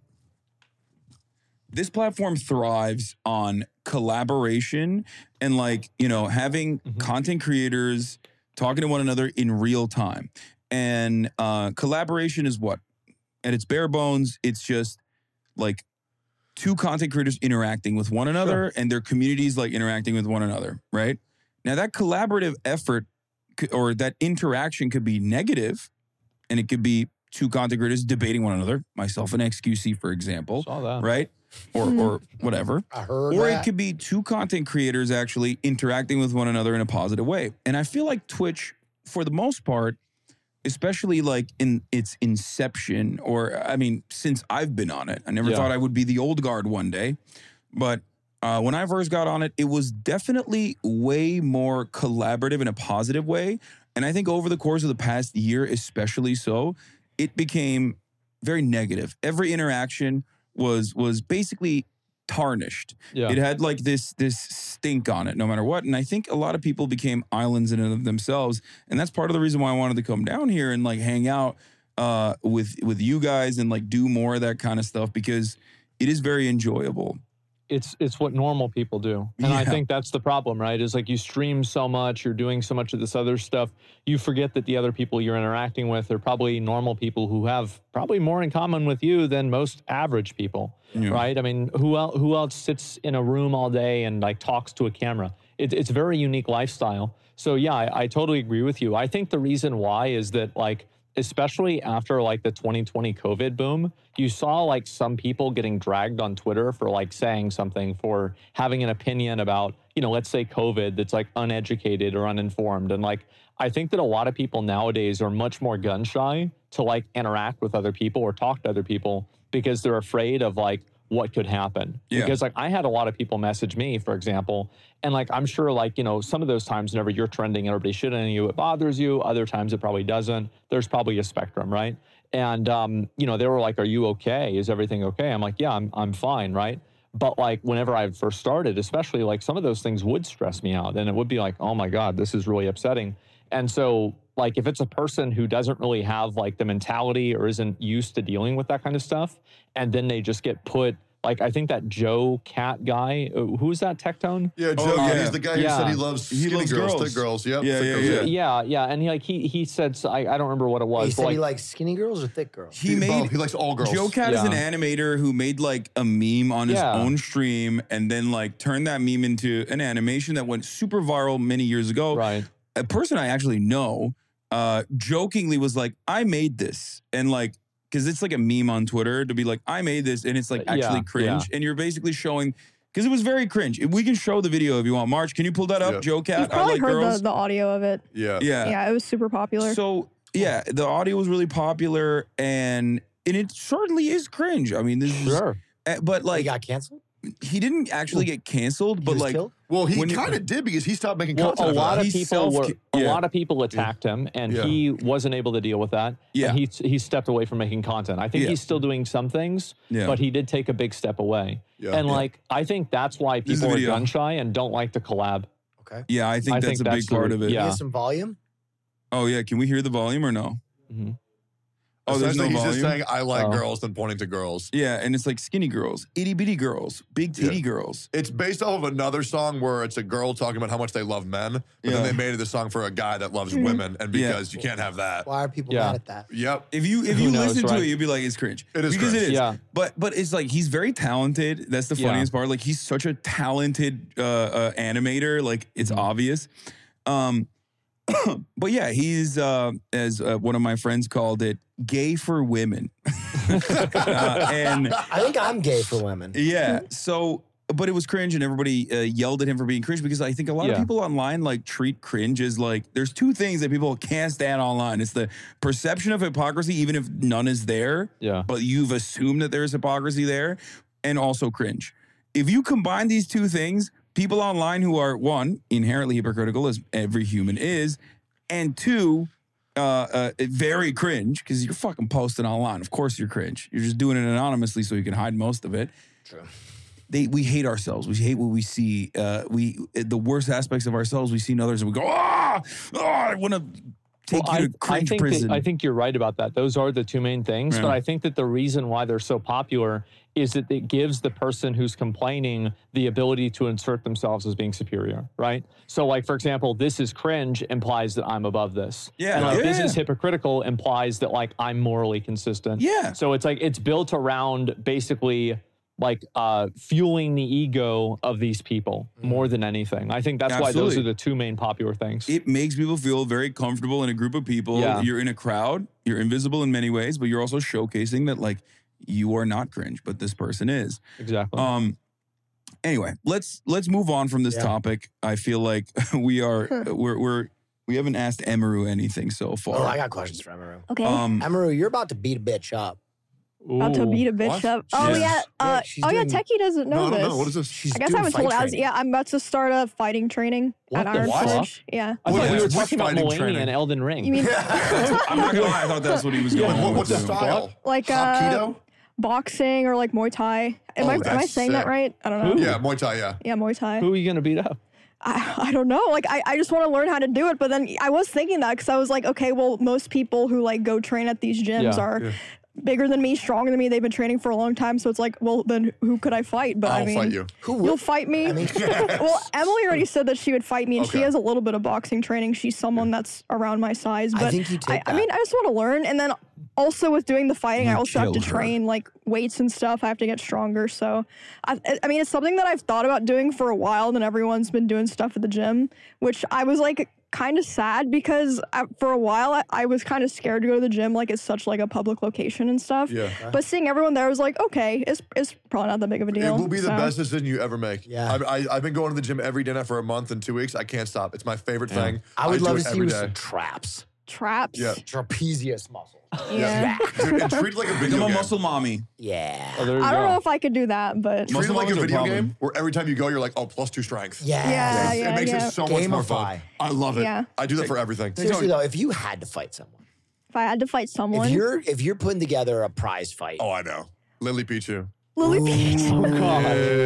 this platform thrives on collaboration and like, you know, having Mhm. content creators talking to one another in real time. And uh, collaboration is what? At its bare bones, it's just like two content creators interacting with one another and their communities like interacting with one another, right? Now that collaborative effort c- or that interaction could be negative, and it could be two content creators debating one another, myself and X Q C, for example, Saw that. right? Or or whatever. I heard Or that. it could be two content creators actually interacting with one another in a positive way. And I feel like Twitch, for the most part, especially like in its inception, or I mean, since I've been on it, I never Yeah. thought I would be the old guard one day. But uh, when I first got on it, it was definitely way more collaborative in a positive way. And I think over the course of the past year, especially so, it became very negative. Every interaction was was basically tarnished. Yeah. It had like this this stink on it no matter what. And I think a lot of people became islands in and of themselves. And that's part of the reason why I wanted to come down here and like hang out uh, with with you guys and like do more of that kind of stuff, because it is very enjoyable. it's it's what normal people do. And I Yeah. think that's the problem, right? Is like you stream so much, you're doing so much of this other stuff, you forget that the other people you're interacting with are probably normal people who have probably more in common with you than most average people, Yeah. right? I mean, who else, who else sits in a room all day and like talks to a camera? It, it's a very unique lifestyle. So yeah, I, I totally agree with you. I think the reason why is that like, especially after like the twenty twenty COVID boom, you saw like some people getting dragged on Twitter for like saying something, for having an opinion about, you know, let's say COVID that's like uneducated or uninformed. And like, I think that a lot of people nowadays are much more gun shy to like interact with other people or talk to other people because they're afraid of like what could happen. Yeah. Because like I had a lot of people message me, for example, and like I'm sure like, you know, some of those times whenever you're trending, everybody shitting on you, it bothers you. Other times it probably doesn't. There's probably a spectrum, right? And um, you know, they were like, "Are you okay? Is everything okay?" I'm like, "Yeah, I'm I'm fine," right? But like whenever I first started, especially like some of those things would stress me out, and it would be like, "Oh my God, this is really upsetting." And so like if it's a person who doesn't really have like the mentality or isn't used to dealing with that kind of stuff, and then they just get put, like I think that Joe Cat guy, uh, who's that, Tectone? Yeah, Joe. Oh, yeah, yeah. he's the guy who Yeah. said he loves He skinny loves girls, girls. thick girls. Yep, Yeah, thick yeah, girls, yeah. Yeah, yeah, and he like he he said, so I, I don't remember what it was. He but, said like, he likes skinny girls or thick girls. He made both. He likes all girls. Joe Cat is Yeah. an animator who made like a meme on his Yeah. own stream and then like turned that meme into an animation that went super viral many years ago. right. A person I actually know uh, jokingly was like, I made this. And like, because it's like a meme on Twitter to be like, I made this. And it's like Uh, actually yeah, cringe. And you're basically showing, because it was very cringe. We can show the video if you want. March, can you pull that up? Yeah. Joe Cat, You've I probably like heard girls. the, the audio of it. Yeah. yeah. Yeah, it was super popular. So yeah, the audio was really popular, and and it certainly is cringe. I mean, this Sure. is, uh, but He like got canceled. he didn't actually get canceled, He but was like killed? Well, he When you- kind of did because he stopped making Well, content. a after lot that. of He people self- were a yeah. lot of people attacked him, and Yeah. he wasn't able to deal with that. Yeah. and he he stepped away from making content. I think Yeah. he's still doing some things, Yeah. but he did take a big step away. Yeah. and Yeah. like I think that's why This is the people are video. gun shy and don't like to collab. Okay. yeah, I think I that's think a that's big the part re- of it. yeah. Get some volume. Oh yeah, can we hear the volume or no? Mhm. Oh, there's no Essentially, he's volume? just saying, I like Oh. girls, then pointing to girls. Yeah, and it's like skinny girls, itty bitty girls, big titty Yeah. girls. It's based off of another song where it's a girl talking about how much they love men, but Yeah. then they made it a song for a guy that loves women, and Yeah. because you can't have that. Why are people Yeah. mad at that? Yep. If you if Who you knows, listen to right? it, you'd be like, it's cringe. It is because cringe. it is. Yeah. But but it's like he's very talented. That's the Yeah. funniest part. Like he's such a talented uh, uh, animator. Like it's Mm-hmm. obvious. Um, but yeah, he's uh, as uh, one of my friends called it, gay for women. uh, and I think I'm gay for women. yeah, so. But it was cringe, and everybody uh, yelled at him for being cringe because I think a lot of Yeah. people online like treat cringe as like there's two things that people can't stand online. It's the perception of hypocrisy, even if none is there, Yeah. but you've assumed that there's hypocrisy there, and also cringe. If you combine these two things, people online who are one inherently hypocritical, as every human is, and two. Uh, uh, very cringe because you're fucking posting online. Of course you're cringe. You're just doing it anonymously so you can hide most of it. True. They, we hate ourselves. We hate what we see. Uh, we the worst aspects of ourselves we see in others, and we go, ah, oh, I want to take Well, you I, to I cringe think prison. that, I think you're right about that. Those are the two main things. Yeah. But I think that the reason why they're so popular is that it gives the person who's complaining the ability to insert themselves as being superior, right? So, like, for example, this is cringe implies that I'm above this. Yeah, And like, yeah, this yeah. is hypocritical implies that, like, I'm morally consistent. Yeah. So it's like, it's built around basically like uh, fueling the ego of these people more than anything. I think that's why those Absolutely. are the two main popular things. it makes people feel very comfortable in a group of people. Yeah. You're in a crowd. You're invisible in many ways, but you're also showcasing that like you are not cringe, but this person is. exactly. Um. Anyway, let's let's move on from this Yeah. topic. I feel like we are we're we're we haven't asked Emaru anything so Oh, I far. got questions for Emaru. Okay. Um. Emaru, you're about to beat a bitch up. About to Ooh. beat a bitch What? up. Oh She's- yeah. Uh, she's oh yeah. doing- Techie doesn't know No, I this. don't know. What is this? She's I guess I doing haven't fight told. I was, training. yeah, I'm about to start a fighting training What at the Iron what? Forge. Yeah. I What thought is- we were what's talking about fighting Mulaney training? and Elden Ring. You mean I'm not gonna lie. I thought that's what he was going. What, on what's the with. style? like uh, Hapkido? boxing or like Muay Thai? Am Oh, I am I that's saying that sick. right? I don't know. Who? Yeah, Muay Thai, yeah. Yeah, Muay Thai. Who are you going to beat up? I, I don't know. Like, I, I just want to learn how to do it. But then I was thinking that because I was like, okay, well, most people who like go train at these gyms Yeah. are Yeah. bigger than me, stronger than me. They've been training for a long time. So it's like, well, then who could I fight? But I I'll mean, fight you. Who You'll will? fight me. I mean, well, Emily already said that she would fight me, and she Okay. has a little bit of boxing training. She's someone that's around my size. But I think you take I, I that. mean, I just want to learn. And then also with doing the fighting, I You also have to killed her. train like weights and stuff. I have to get stronger. So, I, I mean, it's something that I've thought about doing for a while. And then everyone's been doing stuff at the gym, which I was like kind of sad because I, for a while I, I was kind of scared to go to the gym. Like it's such like a public location and stuff. Yeah. But seeing everyone there, I was like, okay, it's it's probably not that big of a deal. It will be the So- best decision you ever make. Yeah. I, I, I've been going to the gym every day now for a month and two weeks. I can't stop. It's my favorite thing. I would do love it to see you every with day. some traps. Traps. Yeah. Trapezius muscles. Yeah. Dude, and treat it like a video Become a game. muscle mommy. Yeah. Oh, there you I don't go. know if I could do that, but Treat it Muscle like a mommies are video problem. game where every time you go, you're like, oh, plus two strength. Yeah. Yeah, It's- yeah, it makes yeah. it so much more fun. Gamify. I love it. Yeah. I do that for everything. Seriously though, if you had to fight someone, if I had to fight someone, if you're if you're putting together a prize fight, Oh, I know. Lily Pichu. Lily Peach, Oh, God.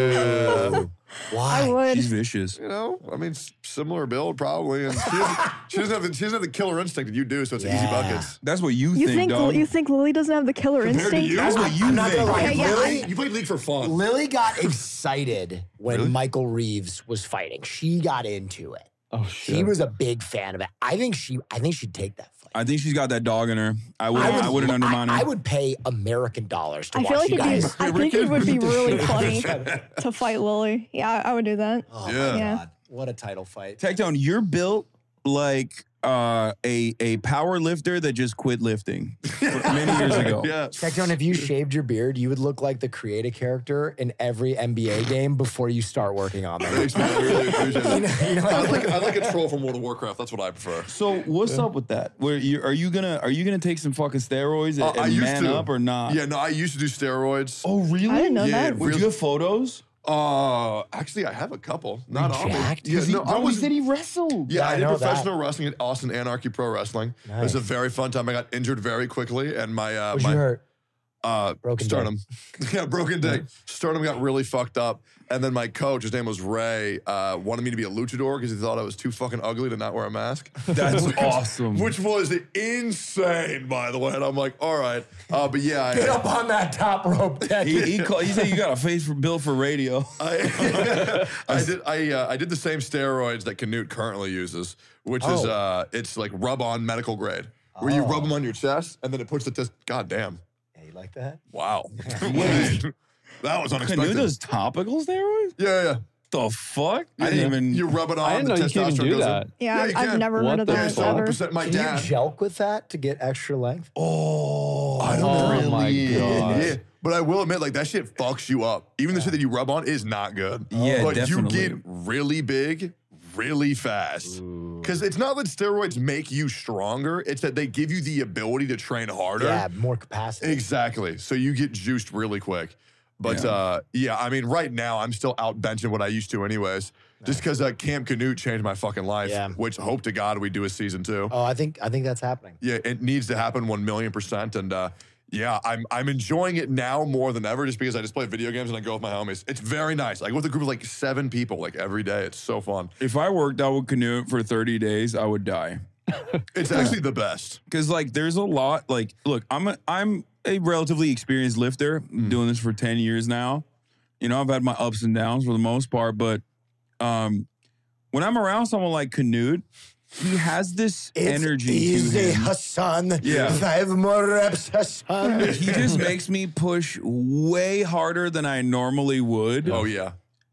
Ew. why? I would. She's vicious. You know, I mean, s- similar build probably, and she doesn't, she doesn't have the, she doesn't have the killer instinct that you do, so it's easy Yeah. buckets. That's what you, You think, think dog. you think Lily doesn't have the killer Compared to instinct? you? That's what you I'm not think. gonna lie. Okay, yeah, Lily, You played League for fun. Lily got excited when Really? Michael Reeves was fighting. She got into it. Oh, She shit. was a big fan of it. I think she I think she'd take that fight. I think she's got that dog in her. I would. I, wouldn't I- undermine her. I would pay American dollars to I watch feel like you it'd be, guys. I think it would be really funny to fight Lily. Yeah, I, I would do that. Oh Yeah. my Yeah. god. What a title fight. Tectone, you're built like uh, a a power lifter that just quit lifting many years ago. Yeah. Tectone, if you shaved your beard, you would look like the creative character in every N B A game before you start working on them. Thanks, man. I really appreciate You it. know- you know, I like I like a troll from World of Warcraft. That's what I prefer. So what's up with that? Where you are you gonna are you gonna take some fucking steroids and, Uh, I and used man to. up or not? Yeah, no, I used to do steroids. Oh really? I didn't know Yeah, that. Wait, do you have photos? Uh, actually, I have a couple. Not on me. jacked? Yeah, He, no, I bro, he was. said he wrestled. Yeah, Yeah, I I did know that. professional wrestling at Austin Anarchy Pro Wrestling. It was a Nice. very fun time. I got injured very quickly, and my uh, What'd my you hurt? Uh, Broken sternum. yeah, broken dick. Sternum got really fucked up. And then my coach, his name was Ray, uh, wanted me to be a luchador because he thought I was too fucking ugly to not wear a mask. That's which, awesome. Which was insane, by the way. And I'm like, all right. Uh, but yeah. Get I, up on that top rope, Deck. He, he, called, he said you got a face for bill for radio. I, I did I uh, I did the same steroids that Canute currently uses, which is Oh. uh, it's like rub-on medical grade, where you Oh. rub them on your chest and then it puts the test. God damn. Hey, you like that? Wow. that was Canute unexpected. does topical steroids? Yeah, yeah. The fuck? Yeah, I didn't you, even. You rub it on. I didn't the know you can even testosterone do goes in. that. Yeah, Yeah, you I've can. never What heard of the that fuck? ever. one hundred percent my Can dad. you jelk with that to get extra length? Oh, I don't Oh really. my God. Yeah, but I will admit, like that shit fucks you up. Even the shit that you rub on is not good. Yeah, but definitely. you get really big, really fast. Because it's not that steroids make you stronger; it's that they give you the ability to train harder. Yeah, more capacity. Exactly. So you get juiced really quick. But Yeah. uh, yeah, I mean, right now I'm still out benching what I used to, anyways. Just because uh, Camp Canute changed my fucking life. Yeah. Which hope to God we do a season two. Oh, I think I think that's happening. Yeah, it needs to happen one million percent. And uh, yeah, I'm I'm enjoying it now more than ever just because I just play video games and I go with my homies. It's very nice. I go with a group of like seven people like every day. It's so fun. If I worked out with Canute for thirty days, I would die. It's actually the best. Because like there's a lot like look, I'm a I'm a relatively experienced lifter. I'm doing this for ten years now. You know, I've had my ups and downs for the most part, but um when I'm around someone like Canute, he has this energy easy, to him. Hassan. Yeah. Five more reps, Hassan. He just makes me push way harder than I normally would. Oh yeah.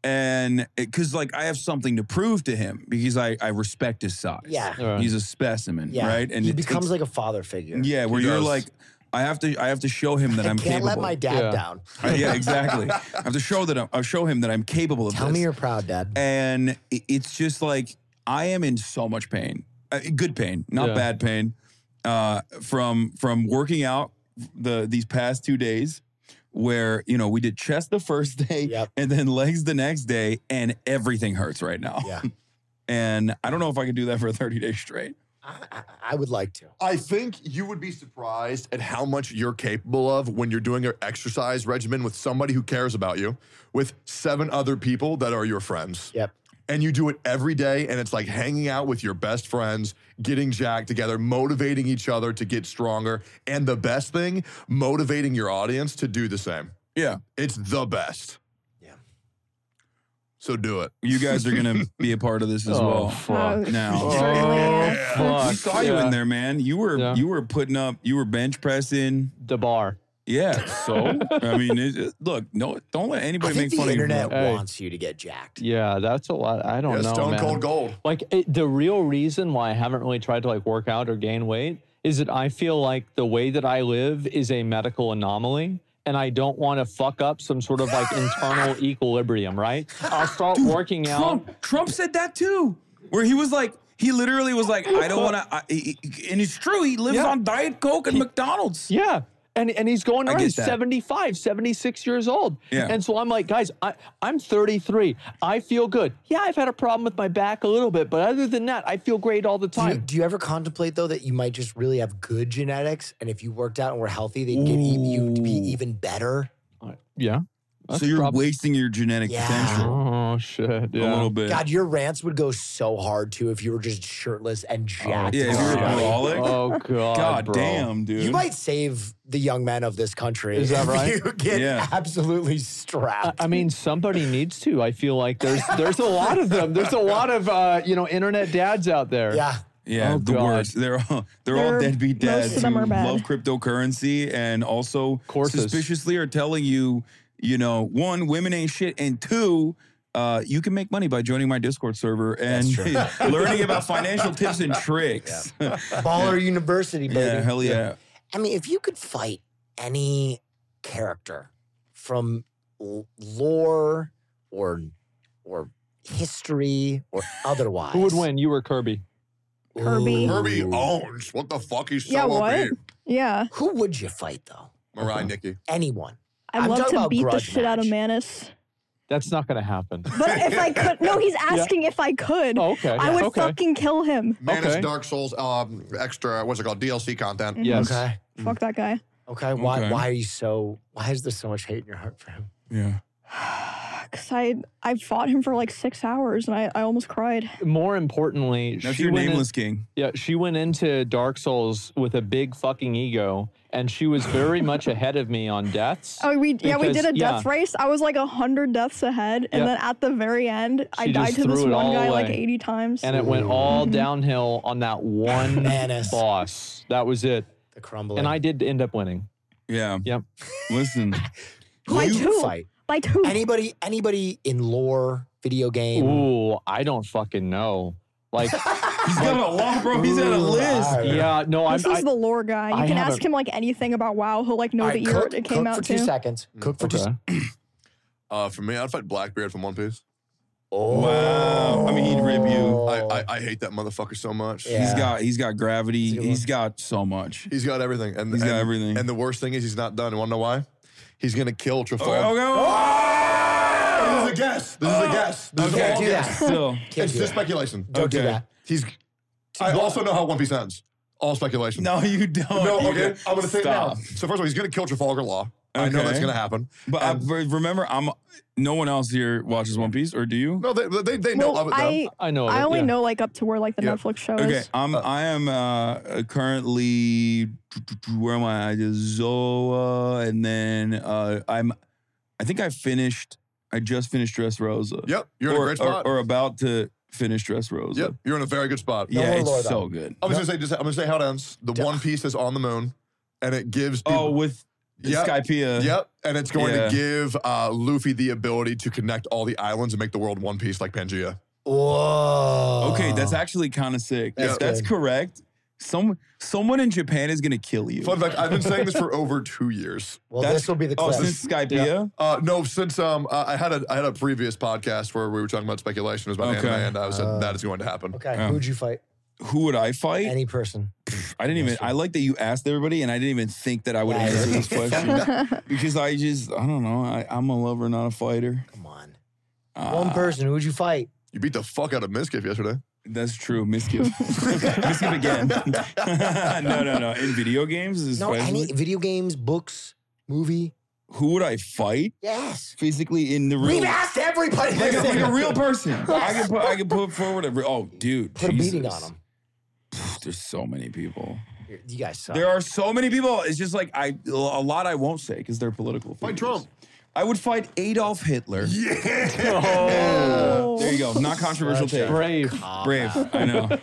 And because like I have something to prove to him because I, I respect his size. Yeah. Right. He's a specimen, Yeah. right? And he it becomes takes- like a father figure. yeah, where He you're does. like, I have to I have to show him that I I'm can't capable. let my dad Yeah. down. Uh, yeah, exactly. I have to show that I'm, I'll show him that I'm capable of Tell this. me you're proud, Dad. And it- it's just like I am in so much pain, uh, good pain, not Yeah. bad pain, uh, from from working out the these past two days, where you know we did chest the first day Yep. and then legs the next day, and everything hurts right now. Yeah. And I don't know if I could do that for thirty days straight. I, I, I would like to. I think you would be surprised at how much you're capable of when you're doing your exercise regimen with somebody who cares about you, with seven other people that are your friends. Yep. And you do it every day, and it's like hanging out with your best friends, getting jacked together, motivating each other to get stronger. And the best thing, motivating your audience to do the same. Yeah, It's the best. Yeah. So do it. you guys are gonna be a part of this as Oh, well. fuck. Now. Certainly. Fuck. We saw you Yeah. in there, man. You were Yeah. you were putting up, you were bench pressing. The bar. Yeah. So I mean, it, it- look, no, don't let I anybody think make fun the of you. internet for Hey. wants you to get jacked. Yeah, that's a lot. I don't Yeah, know, Stone man. Cold Gold. Like it, the real reason why I haven't really tried to like work out or gain weight is that I feel like the way that I live is a medical anomaly. And I don't want to fuck up some sort of like internal equilibrium, right? I'll start working out. Trump, Trump said that too, where he was like, he literally was like, I don't want to, and it's true. He lives Yeah. on Diet Coke and McDonald's. Yeah. And, and he's going I around. get He's that. seventy-five, seventy-six years old. Yeah. And so I'm like, guys, I, I'm thirty-three. I feel good. Yeah, I've had a problem with my back a little bit, but other than that, I feel great all the Do you, time. do you ever contemplate though that you might just really have good genetics, and if you worked out and were healthy, they'd get e- you to be even better? Uh, yeah. So That's you're prob- wasting your genetic Yeah. potential Oh, shit. Yeah. a little bit. God, your rants would go so hard too if you were just shirtless and jacked. yeah, and if you're a sweaty. brolic. Oh, God. God bro. damn, dude. You might save the young men of this country Is that if right? you get Yeah. absolutely I, strapped. I mean, somebody needs to. I feel like there's there's a lot of them. There's a lot of uh, you know, internet dads out there. yeah. Yeah, Oh, the God. worst. They're all, they're all They're- deadbeat most dads of them who are bad. love cryptocurrency and also Courses. suspiciously are telling you, you know, one, women ain't shit, and two, uh, you can make money by joining my Discord server and That's true. learning about financial tips and tricks. Yeah, Baller University, baby. hell yeah. I mean, if you could fight any character from l- lore or or history or otherwise, Who would win? You or Kirby? Kirby. Herbie Ooh. owns. What the fuck? He's so Yeah, O P. what? Yeah. Who would you fight though? Mariah Nikki. Anyone. I'd I'm love talking to about beat the grudge shit out of match. Manus. That's not going to happen. But if I could, no, he's asking if I could. Oh, okay. I would okay. fucking kill him. Manus Okay. Dark Souls um, extra, what's it called? D L C content. Yes. Okay. Fuck that guy. Okay, why Okay. why are you so? Why is there so much hate in your heart for him? Yeah. Because I I fought him for like six hours and I, I almost cried. More importantly, That's she your went in- nameless king. Yeah, she went into Dark Souls with a big fucking ego, and she was very much ahead of me on deaths. Oh, we yeah we Because, did a yeah. death race. I was like a hundred deaths ahead, and Yeah. then at the very end, I She died just to this threw it one all guy like away. eighty times. And it went all downhill on that one Manus. boss. That was it. The crumbling. And I did end up winning. Yeah. Yep. Listen. Who By would you two. fight? Like who? Anybody? Anybody in lore, video game? Ooh, I don't fucking know. Like, He's got a lot, bro. He's got a Ooh, list. all right. yeah, no, I'm. This is I, the lore guy. You I can haven't- ask him like anything about WoW. He'll like know All the right, year cook, it came cook out for to. two seconds. Cook for two. okay. seconds. Uh, for me, I'd fight Blackbeard from One Piece. Wow. I mean, he'd rip you. I, I I hate that motherfucker so much. Yeah. He's got he's got gravity. That's a good He's one. got so much. He's got everything, and He's got and- everything. And the worst thing is, he's not done. You want to know why? He's gonna kill Trafalgar. Okay, okay. This is a guess. This is a guess. This is Okay, all do guess. that. Still. Can't It's do just that. speculation. Don't do Okay. that. He's. I also know how One Piece ends. All speculation. No, you don't. No, You okay. don't. I'm gonna say it now. Stop. So first of all, he's gonna kill Trafalgar Law. I know Okay. that's gonna happen. But I, And- re- remember, I'm. No one else here watches One Piece, or do you? no, they they, they know Well, of it. Though. I I know. of I it, only yeah. know like up to where like the Yeah. Netflix show Okay, is. I'm. I am uh, currently. Where am I? I did Zoa, and then uh, I'm. I think I finished. I just finished Dressrosa. Yep, you're in or, a great spot. Or, or about to finish Dressrosa. Yep, you're in a very good spot. No Yeah, more it's lore, so though. good. I was gonna say, just, I'm gonna say how it ends. The Duh. One Piece is on the moon, and it gives people. Oh, with Yep. Skypiea. Yep, and it's going Yeah. to give uh, Luffy the ability to connect all the islands and make the world one piece like Pangea. Whoa. Okay, that's actually kind of sick. That's if that's good. correct, some someone in Japan is gonna kill you. Fun fact: I've been saying this for over two years. Well, That's- this will be the Oh, clip. since Skypiea? Uh, no, since um, uh, I had a I had a previous podcast where we were talking about speculation. It was about Okay. anime, and I said Uh, that is going to happen. okay, Yeah. who'd you fight? Who would I fight? Any person. I didn't even. Yes, sir. I like that you asked everybody, and I didn't even think that I would Yeah, answer yeah. this question because I just I don't know. I, I'm a lover, not a fighter. Come on. Uh, One person. Who'd you fight? You beat the fuck out of Miskiff yesterday. That's true. Miskiff. Miskiff again. no, no, no. In video games, No, especially. any video games, books, movie. Who would I fight Yes. physically in the real? We've asked everybody like, a, this. like a real person. I can put. I can put forward a. re- Oh, dude. Put a beating Jesus. on them. There's so many people. You guys suck. There are so many people. It's just like I a lot I won't say because they're political. Fight figures. Trump. I would fight Adolf Hitler. Oh, There you go. Not controversial Such a take. brave. cop Brave. out. I know.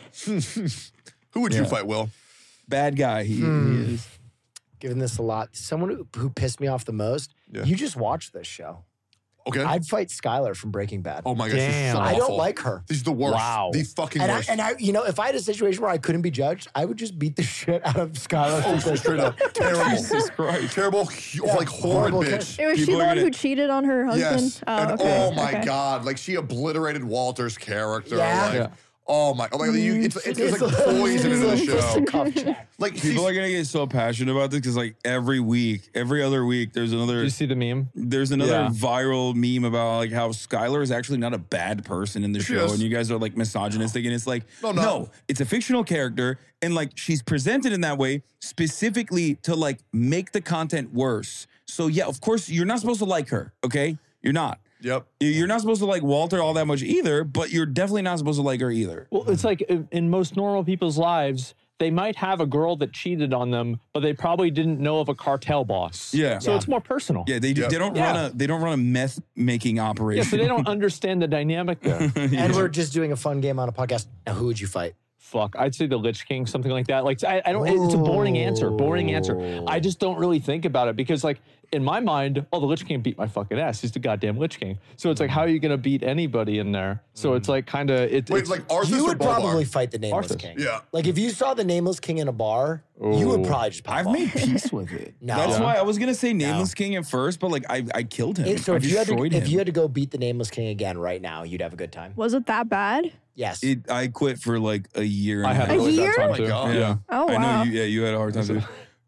Who would you Yeah. fight, Will? Bad guy. He, Hmm. he is. Giving this a lot. Someone who, who pissed me off the most. Yeah. You just watched this show. Okay. I'd fight Skylar from Breaking Bad. oh my gosh, Damn. she's so I don't awful. like her. She's the worst. Wow. The fucking And I, worst. and I, you know, if I had a situation where I couldn't be judged, I would just beat the shit out of Skylar. oh, straight up terrible. Jesus Christ. Terrible, hu- Yeah, like horrid horrible bitch. It was she People the are one gonna- who cheated on her husband? Yes. Oh, and okay. oh my okay. God, like she obliterated Walter's character. Yeah. Like, Yeah. oh my, oh my, you, it's, it's, it's like a- poison into the it's a show. fisticuff check. Like she's, People are gonna get so passionate about this because like every week, every other week, there's Did another you see the meme? there's another Yeah. viral meme about like how Skylar is actually not a bad person in the She show, is. and you guys are like misogynistic, and it's like No, no. it's a fictional character, and like she's presented in that way specifically to like make the content worse. So yeah, of course you're not supposed to like her, okay? You're not. yep. You- You're not supposed to like Walter all that much either, but you're definitely not supposed to like her either. Well, it's like in, in most normal people's lives, they might have a girl that cheated on them, but they probably didn't know of a cartel boss. Yeah. So Yeah. it's more personal. Yeah, they do, Yep. they don't Yeah. run a they don't run a meth making operation. Yeah, so they don't understand the dynamic there. And we're just doing a fun game on a podcast. Now, who would you fight? Fuck, I'd say the Lich King, something like that. Like I, I don't. It's a boring answer. Boring answer. I just don't really think about it because, like, in my mind, oh, the Lich King beat my fucking ass. He's the goddamn Lich King. So it's like, how are you gonna beat anybody in there? So it's like kind of it. Wait, it's, like Arthas You or would Bolvar? probably fight the Nameless Arthas. King. Yeah. Like if you saw the Nameless King in a bar, you would Ooh. probably just pop I've off. made peace with it. No. That's Yeah. why I was gonna say Nameless No. King at first, but like I, I killed him. It- so I if you had to, destroyed if him. you had to go beat the Nameless King again right now, you'd have a good time. Was it that bad? Yes. It, I quit for like a year. And I had a a A half. really year? bad time Oh my too. God. Yeah. Oh, I wow. know you. Yeah, you had a hard time too.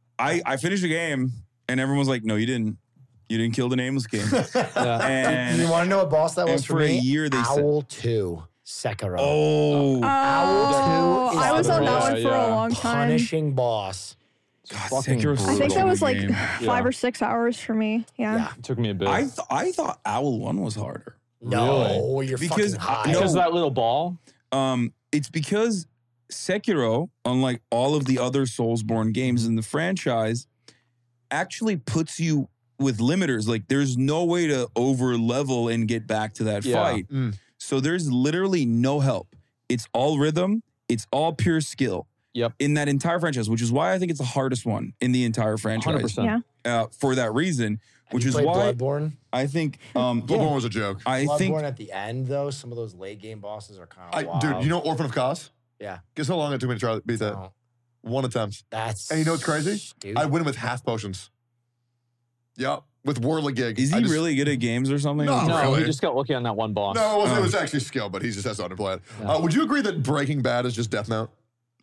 I I finished the game, and everyone was like, "No, you didn't. You didn't kill the Nameless King." Yeah. and you want to know what boss that and was for, for a me? year they said- Owl two, Sekiro. oh, Oh, Owl two is I was on that Yeah, one for yeah. a long time. punishing boss. It's God, fucking Sekiro's I think such that a was good like game. five Yeah. or six hours for me. Yeah. Yeah. It took me a bit. I th- I thought Owl One was harder. No, you're Because- fucking high. no. because of that little ball. Um, it's because Sekiro, unlike all of the other Soulsborne games in the franchise, actually puts you with limiters. Like there's no way to over level and get back to that Yeah. fight. Mm. So there's literally no help. It's all rhythm. It's all pure skill. Yep. In that entire franchise, which is why I think it's the hardest one in the entire one hundred franchise. percent. Yeah. Uh, for that reason, Have which you is played why Bloodborne. I think, um, Bloodborne yeah, was a joke. I Bloodborne think at the end though, some of those late game bosses are kind I, of wild. dude, you know Orphan of Kos? Yeah. Guess how long it took me to try to beat that? No, One attempt. that's And you know what's crazy? dude. I win with half potions. Yep. With Whirligig. is I he just- really good at games or something? No. No, really? he just got lucky on that one boss. No, it was, it Oh. was actually skill, but he just has to underplay it. Yeah. Uh, would you agree that Breaking Bad is just Death Note?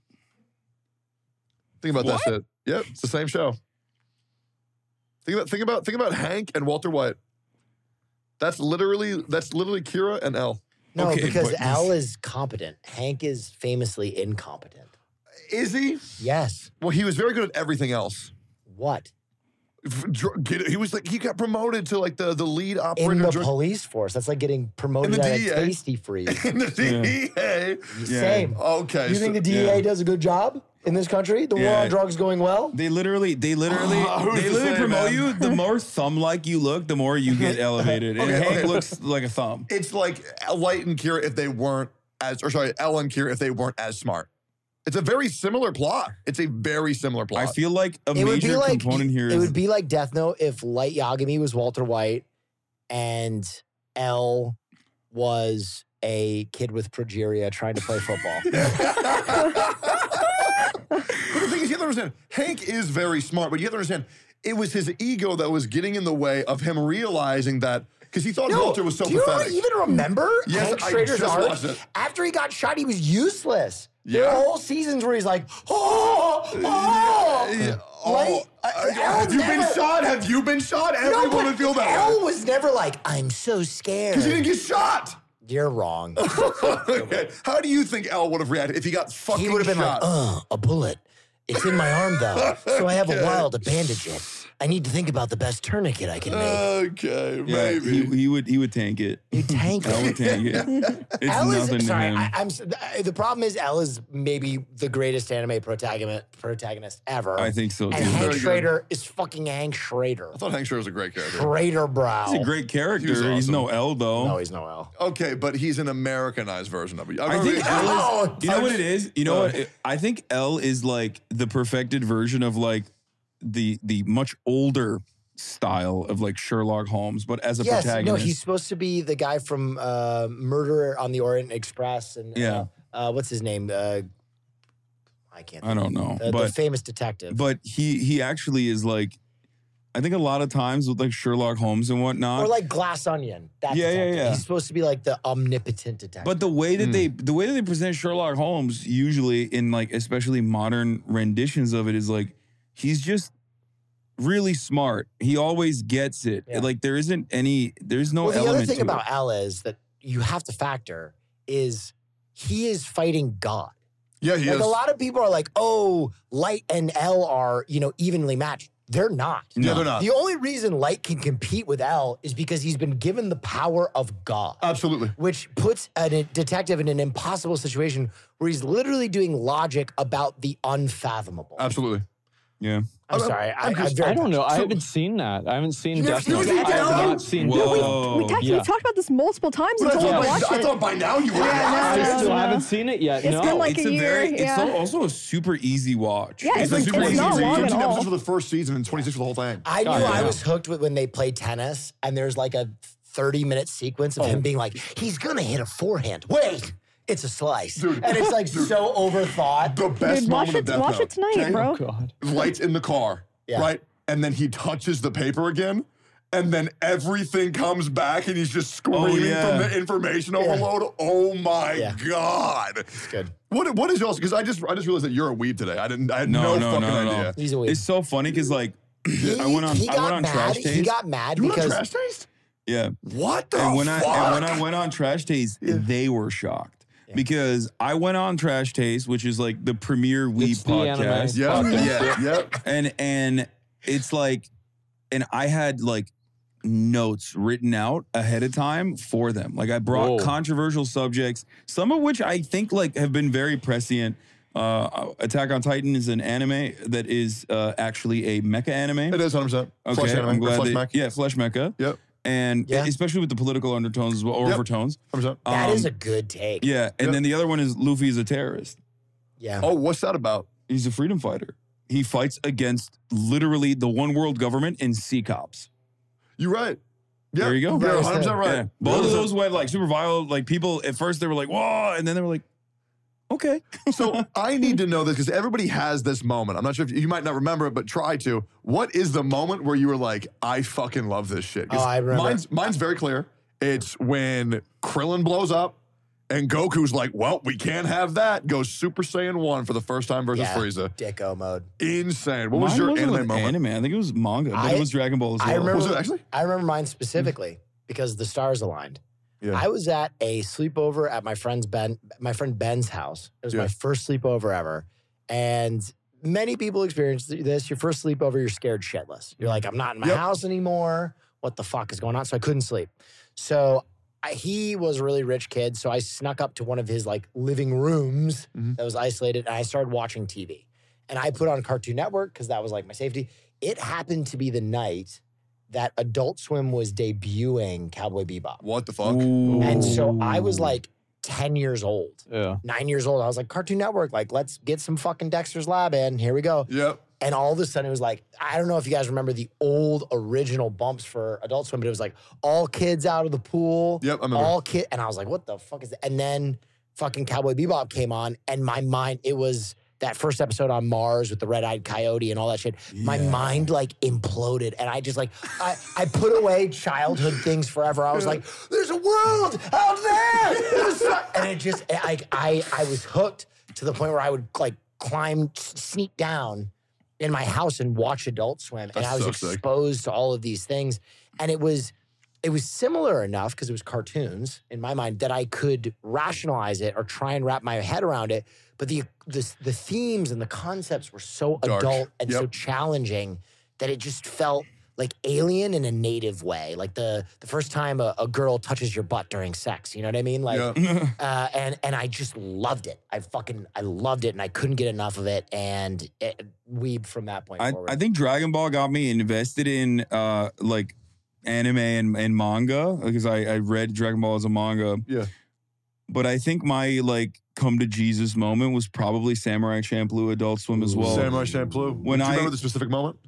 Think about What? that shit. Yep, it's the same show. Think about think about think about Hank and Walter White. That's literally that's literally Kira and Elle. no, okay, because but- Al is competent. Hank is famously incompetent. Is he? Yes. Well, he was very good at everything else. What? F- dr- get- He was like he got promoted to like the the lead operator In the drug- police force. That's like getting promoted In the at D E A. a tasty freeze. in the D E A. Same. Okay, You so- think the D E A yeah. does a good job in this country? The war Yeah. on drugs going well? They literally, they literally, Oh, who's they to literally say, promote man? you. The more thumb-like you look, the more you get elevated. And Okay, Hank okay. looks like a thumb. it's like Light and Kira if they weren't as, or sorry, Elle and Kira if they weren't as smart. It's a very similar plot. It's a very similar plot. I feel like a It would be major like component here it is would be like Death Note if Light Yagami was Walter White and L was a kid with progeria trying to play football. But the thing is, you have to understand, Hank is very smart, but you have to understand, it was his ego that was getting in the way of him realizing that, because he thought Walter was so do you pathetic. even remember Yes, Hank I Schrader's just arc? watched it. After he got shot, he was useless. There Yeah. are whole seasons where he's like, oh, oh. Yeah. Like, Oh, uh, uh, Al have you been never- shot? Have you been shot? No, Everyone but would feel that Al way. was never like, I'm so scared. Because he didn't get shot. You're wrong. Okay. How do you think Al would have reacted if he got fucking He would have been shot? like, uh, a bullet. It's in my arm though, so I have a while to bandage it. I need to think about the best tourniquet I can make. Okay, yeah, maybe. he, he would he would tank it. You tank I would it. tank it. It's Al is, nothing to sorry, him. I, I'm s- the problem is Al is maybe the greatest anime protagonist protagonist ever. I think so and too. Hank Very good. Schrader is fucking Hank Schrader. I thought Hank Schrader was a great character. Schrader brow. He's a great character. He was He's awesome. no L though. No, he's no L. Okay, but he's an Americanized version of it. I think L Oh, is. You know what it is? You know Uh, what? It- I think L is like the perfected version of like the the much older style of like Sherlock Holmes, but as a yes, no, protagonist. he's supposed to be the guy from uh, Murder on the Orient Express, and Yeah. uh, uh, what's his name? Uh, I can't. I don't know, The, the but famous detective. but he he actually is like. I think a lot of times with like Sherlock Holmes and whatnot. Or like Glass Onion. That Yeah, yeah, detective. yeah. He's supposed to be like the omnipotent detective. But the way that Hmm. they the way that they present Sherlock Holmes usually in like especially modern renditions of it is like he's just really smart. He always gets it. Yeah. Like there isn't any there's no well, the element other thing to about it. Al is that you have to factor is he is fighting God. Yeah, he like is. a lot of people are like, oh, Light and L are, you know, evenly matched. They're not. Yeah, No. they're not. The only reason Light can compete with L is because he's been given the power of God. Absolutely. Which puts a de- detective in an impossible situation where he's literally doing logic about the unfathomable. Absolutely. Yeah. I'm I'm- sorry. I, I'm I'm just- very I don't know. I So- haven't seen that. I haven't seen You never Death seen Note. Death I have Note? not seen Whoa. Death We, Note. we texted, yeah. we talked about this multiple times I until we thought, by, watched I it. thought by now you were. Yeah, I no, no, still no. haven't seen it yet. It's no. been like it's a a very year, yeah. it's also a super easy watch. Yeah, it's a like- super it's easy not read. long at thirteen all. episodes for the first season and twenty-six for the whole thing. I knew Oh, yeah. I was hooked with when they played tennis, and there's like a thirty minute sequence of him being like, he's gonna hit a forehand. Wait, it's a slice. Dude. and it's like so overthought. The best Dude, watch moment it, of Death watch Note. it tonight, okay? bro. God. Lights in the car, Yeah. right? And then he touches the paper again, and then everything comes back, and he's just screaming yeah. from the information overload. Oh my Yeah. god! It's good. What what is y'all? Because I just I just realized that you're a weeb today. I didn't. I had no, No, no, fucking no, no. idea. He's a weird. It's so funny because like He, I went on he I got went on mad. Trash He Taste. got mad You want because trash taste? Yeah. What the And when fuck? I and when I went on Trash Taste, they were shocked. because I went on Trash Taste, which is like the premier weed It's the anime podcast. Yeah, podcast. yeah, yep. And and it's like, and I had like notes written out ahead of time for them. Like I brought Whoa. controversial subjects, some of which I think like have been very prescient. Uh, Attack on Titan is an anime that is uh, actually a mecha anime. It is one hundred percent. Okay, Flesh anime. I'm glad Flesh that, mech. yeah, flesh mecha. Yep. And Yeah. especially with the political undertones as well, or Yep. overtones. one hundred percent. That is Um, a good take. Yeah, and Yep. then the other one is Luffy is a terrorist. Yeah. Oh, what's that about? He's a freedom fighter. He fights against literally the one world government and sea cops. You're right. Yeah, There you go. You're Right. one hundred percent right. Yeah. Both of those went like super violent. Like people at first they were like, whoa, and then they were like, okay. So I need to know this because everybody has this moment. I'm not sure if you might not remember it, but try to. What is the moment where you were like, I fucking love this shit? 'Cause Oh, I remember. Mine's, mine's very clear. It's when Krillin blows up and Goku's like, well, we can't have that. Goes Super Saiyan one for the first time versus Yeah. Frieza. Dicko mode. Insane. What was Mine your wasn't anime with moment? anime. I think it was manga, but I- it was Dragon Ball as well. I remember. Was it actually? I remember mine specifically because the stars aligned. Yeah. I was at a sleepover at my friend's Ben, my friend Ben's house. It was Yeah. my first sleepover ever, and many people experience this. Your first sleepover, you're scared shitless. You're like, I'm not in my Yep. house anymore. What the fuck is going on? So I couldn't sleep. So I, he was a really rich kid, so I snuck up to one of his like living rooms Mhm. that was isolated, and I started watching T V. And I put on Cartoon Network because that was like my safety. It happened to be the night that Adult Swim was debuting Cowboy Bebop. What the fuck? Ooh. And so I was like ten years old, Yeah. nine years old. I was like, Cartoon Network, like, let's get some fucking Dexter's Lab in. Here we go. Yep. And all of a sudden it was like, I don't know if you guys remember the old original bumps for Adult Swim, but it was like all kids out of the pool. Yep, I remember. All kid. And I was like, what the fuck is that? And then fucking Cowboy Bebop came on, and my mind, it was that first episode on Mars with the red-eyed coyote and all that shit. My Yeah. mind like imploded, and I just like I, I put away childhood things forever. I was like, "There's a world out there," There's so-" and it just I I I was hooked to the point where I would like climb, s- sneak down in my house and watch Adult Swim, and That's I was so sick. exposed to all of these things, and it was. It was similar enough because it was cartoons in my mind that I could rationalize it or try and wrap my head around it. But the the, the themes and the concepts were so Dark. adult and so Yep. challenging that it just felt like alien in a native way. Like the the first time a, a girl touches your butt during sex, you know what I mean? Like, Yeah. uh, and and I just loved it. I fucking I loved it, and I couldn't get enough of it. And it, weeb from that point I, forward. I think Dragon Ball got me invested in uh like anime and, and manga because I, I read Dragon Ball as a manga. Yeah. But I think my like come to Jesus moment was probably Samurai Champloo Adult Swim as well. Samurai Champloo. When Do you I- remember the specific moment?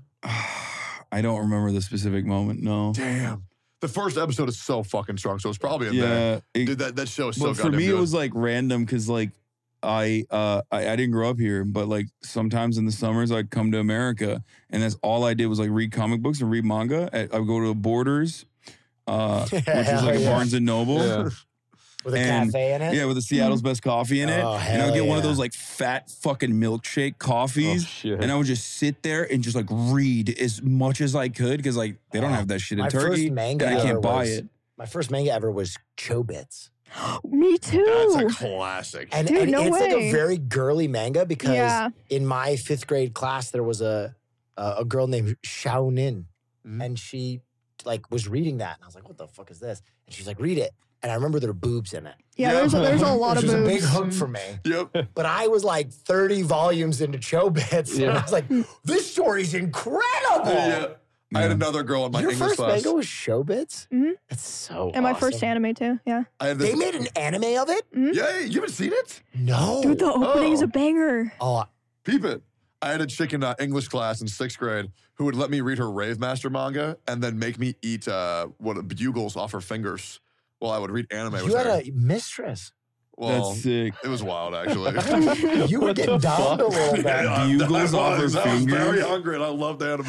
I don't remember the specific moment. No. Damn. The first episode is so fucking strong, so it's probably in there. Yeah. it- Dude, that, that show is so but for goddamn me, good. it was like random because like I uh I, I didn't grow up here, but like sometimes in the summers I'd come to America, and that's all I did was like read comic books and read manga. I, I'd go to Borders, uh, which is Hell like a yeah. Barnes and Noble. Yeah. with a and- cafe in it. Yeah, with the Seattle's best coffee in it. Oh, and I would hell get one of yeah. those like fat fucking milkshake Oh, coffees. shit. And I would just sit there and just like read as much as I could because like they don't Oh, have that shit in my Turkey. first manga and I ever can't buy was- it. My first manga ever was Chobits. Me too. That's a classic. And, Dude, and no it's like a way. very girly manga because Yeah. in my fifth grade class there was a a, a girl named Xiao Nin, Mhm. and she like was reading that, and I was like, "What the fuck is this?" And she's like, "Read it." And I remember there were boobs in it, Yeah, Yeah. there's a, there's a lot which of was a big boobs. hook for me. Yep. But I was like thirty volumes into Chobits, and Yeah. I was like, "This story's incredible." Yeah. I had Yeah. another girl in my Your English first class. manga was Chobits? Mhm. It's so And my first awesome. anime too. Yeah. I had this, They made an anime of it? yeah, you haven't seen it? No. Dude, the opening's Oh. a banger. oh, Peep it. I had a chick in uh, English class in sixth grade who would let me read her Rave Master manga and then make me eat uh, what bugles off her fingers while I would read anime with you had her. a mistress. well, That's sick. it was wild, actually. You were What getting the down a fuck? little bit. I- Bugles I off her was, I was very fingers? hungry and I loved anime.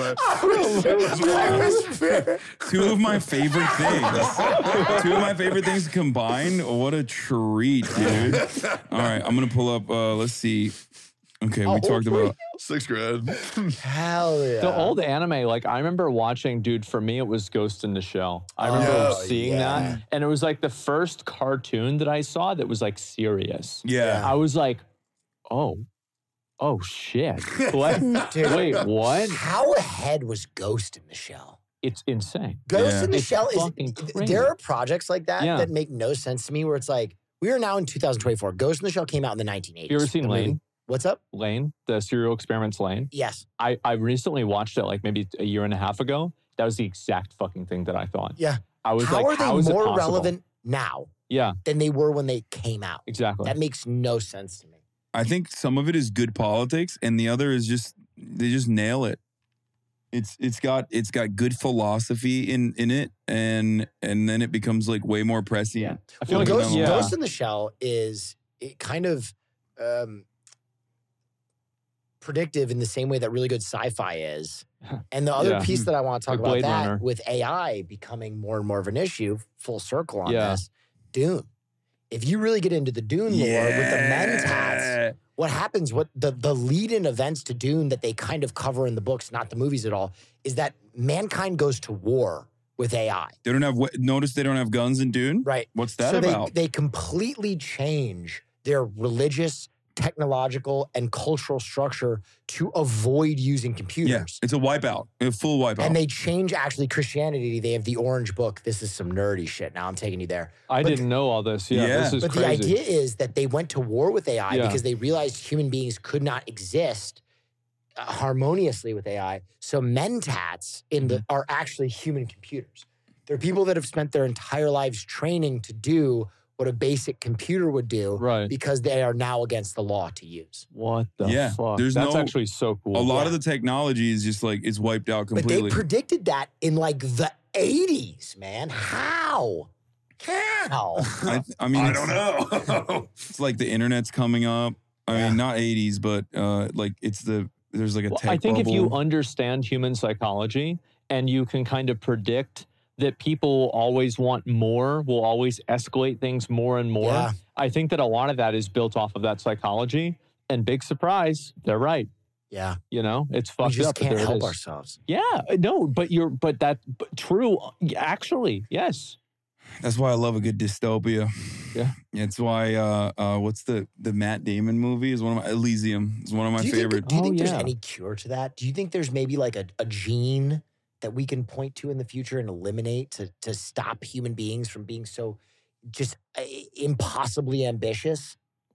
Two of my favorite things. Two of my favorite things combined. What a treat, dude. All right, I'm gonna pull up. Uh, let's see. Okay, we How talked old were about Sixth grade. Hell yeah. The old anime, like I remember watching, dude, for me, it was Ghost in the Shell. I remember Oh, seeing yeah. that. And it was like the first cartoon that I saw that was like serious. Yeah. I was like, oh, oh shit. What? Dude. Wait, what? How ahead was Ghost in the Shell? It's insane. Ghost Yeah. in the It's Shell fucking is. crazy. There are projects like that Yeah. that make no sense to me. Where it's like we are now in two thousand twenty-four. Ghost in the Shell came out in the nineteen eighties. You ever seen The movie- Lane? What's up? Lane, the Serial Experiments Lane. Yes. I, I recently watched it like maybe a year and a half ago. That was the exact fucking thing that I thought. Yeah. I was How like, are how they is it more possible? relevant now Yeah, than they were when they came out? exactly. That makes no sense to me. I think some of it is good politics, and the other is just they just nail it. It's it's got it's got good philosophy in in it, and and then it becomes like way more prescient. I feel Well, like Ghost, yeah. Ghost in the Shell is it kind of um, predictive in the same way that really good sci-fi is. And the other Yeah. piece that I want to talk Like about Blade that Runner. with A I becoming more and more of an issue, full circle on Yeah. this, Dune. If you really get into the Dune lore with the Mentats, what happens, what the, the lead-in events to Dune that they kind of cover in the books, not the movies at all, is that mankind goes to war with A I. They don't have we- notice they don't have guns in Dune. Right. What's that so about? They, they completely change their religious, technological, and cultural structure to avoid using yeah, computers. it's a wipeout, a full wipeout. And they change actually Christianity. They have the Orange Book. This is some nerdy shit. Now I'm taking you there. I But- didn't know all this. Yeah, Yeah. this is But crazy. the idea is that they went to war with A I Yeah. because they realized human beings could not exist uh, harmoniously with A I. So mentats in the Mm-hmm. are actually human computers. They're people that have spent their entire lives training to do what a basic computer would do Right. because they are now against the law to use. What the Yeah, fuck? there's That's no- actually so cool. a lot Yeah. of the technology is just like it's wiped out But completely. they predicted that in like the eighties, man. How? How? I, th- I mean, I it's, don't know. it's like the internet's coming up. I Yeah. mean, not eighties, but uh, like it's the there's like a Well, tech I think if you bubble. understand human psychology and you can kind of predict that people always want more, will always escalate things more and more. Yeah. I think that a lot of that is built off of that psychology. And big surprise, they're right. Yeah. You know, it's We fucked just up. but can't there it help is. ourselves. Yeah, no, but you're, but that, but true, actually, yes. That's why I love a good dystopia. Yeah. It's why uh, uh, what's the the Matt Damon movie is one of my Elysium is one of my do you favorite. Think, do you Oh, think there's yeah. any cure to that? Do you think there's maybe like a, a gene that we can point to in the future and eliminate to to stop human beings from being so just uh, impossibly ambitious?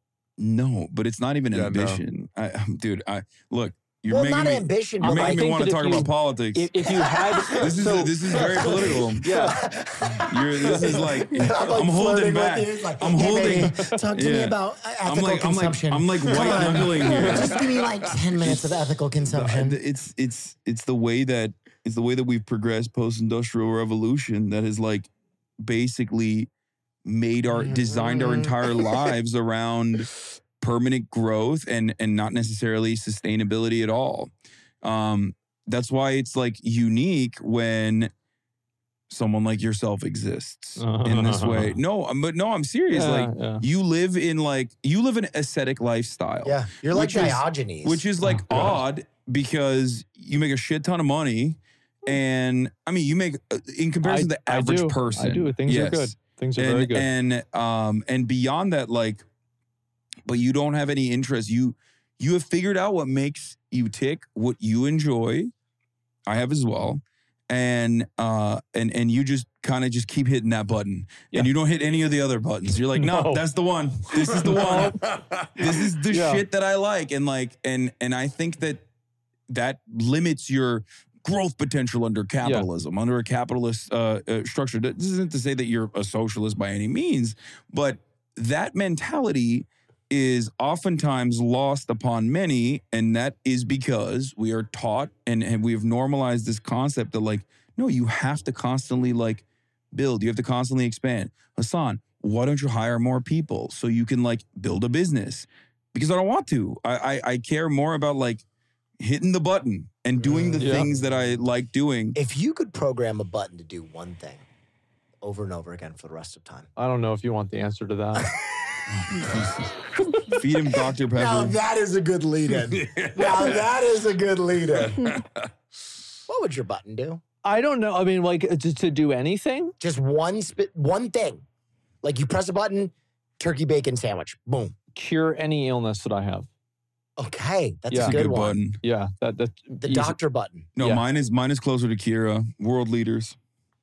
No, but it's not even Yeah, no. ambition. I, dude, I look. You're well, making not me, ambition, You're but I making like, me think want to that if talk you- about politics. If, if you had, this is so, this is very political. yeah. You're, this is like I'm, I'm, like holding flirting back. with you. It's like, I'm "Hey, holding. baby, talk to me Yeah. about uh, ethical I'm like I'm like consumption. I'm like Come white on. knuckling here. Just give me like ten minutes of ethical consumption. It's it's it's the way that it's the way that we've progressed post-industrial revolution that has like basically made our designed our entire lives around permanent growth and and not necessarily sustainability at all. Um, that's why it's like unique when someone like yourself exists in this way. No, I'm- but no, I'm serious. Yeah, like yeah. you live in like you live an ascetic lifestyle. Yeah, you're like Which is- Diogenes. Which is like Oh, God. odd because you make a shit ton of money. And I mean, you make, uh, in comparison to the I average do. person. I do. Things yes. are good. Things are And, very good. and, um, and beyond that, like, but you don't have any interest. You, you have figured out what makes you tick, what you enjoy. I have as well. And, uh, and, and you just kind of just keep hitting that button Yeah. and you don't hit any of the other buttons. You're like, no, No. that's the one. This is the one. This is the Yeah. shit that I like. And like, and, and I think that that limits your growth potential under capitalism, under a capitalist uh, uh, structure. This isn't to say that you're a socialist by any means, but that mentality is oftentimes lost upon many, and that is because we are taught and, and we have normalized this concept that like, no, you have to constantly like build, you have to constantly expand. Hassan, why don't you hire more people so you can like build a business? Because I don't want to. I I, I care more about like hitting the button and doing the Yeah. things that I like doing. if you could program a button to do one thing over and over again for the rest of time, I don't know if you want the answer to that. Feed him Doctor Pepper. Now that is a good lead-in. Now that is a good lead-in. What would your button do? I don't know. I mean, like to, to do anything. Just one spit, one thing. Like you press a button, turkey bacon sandwich. Boom. Cure any illness that I have. Okay, that's Yeah. a good, Good one. button. Yeah, that that The easy. doctor button. No, Yeah. mine is mine is closer to Kira. World leaders.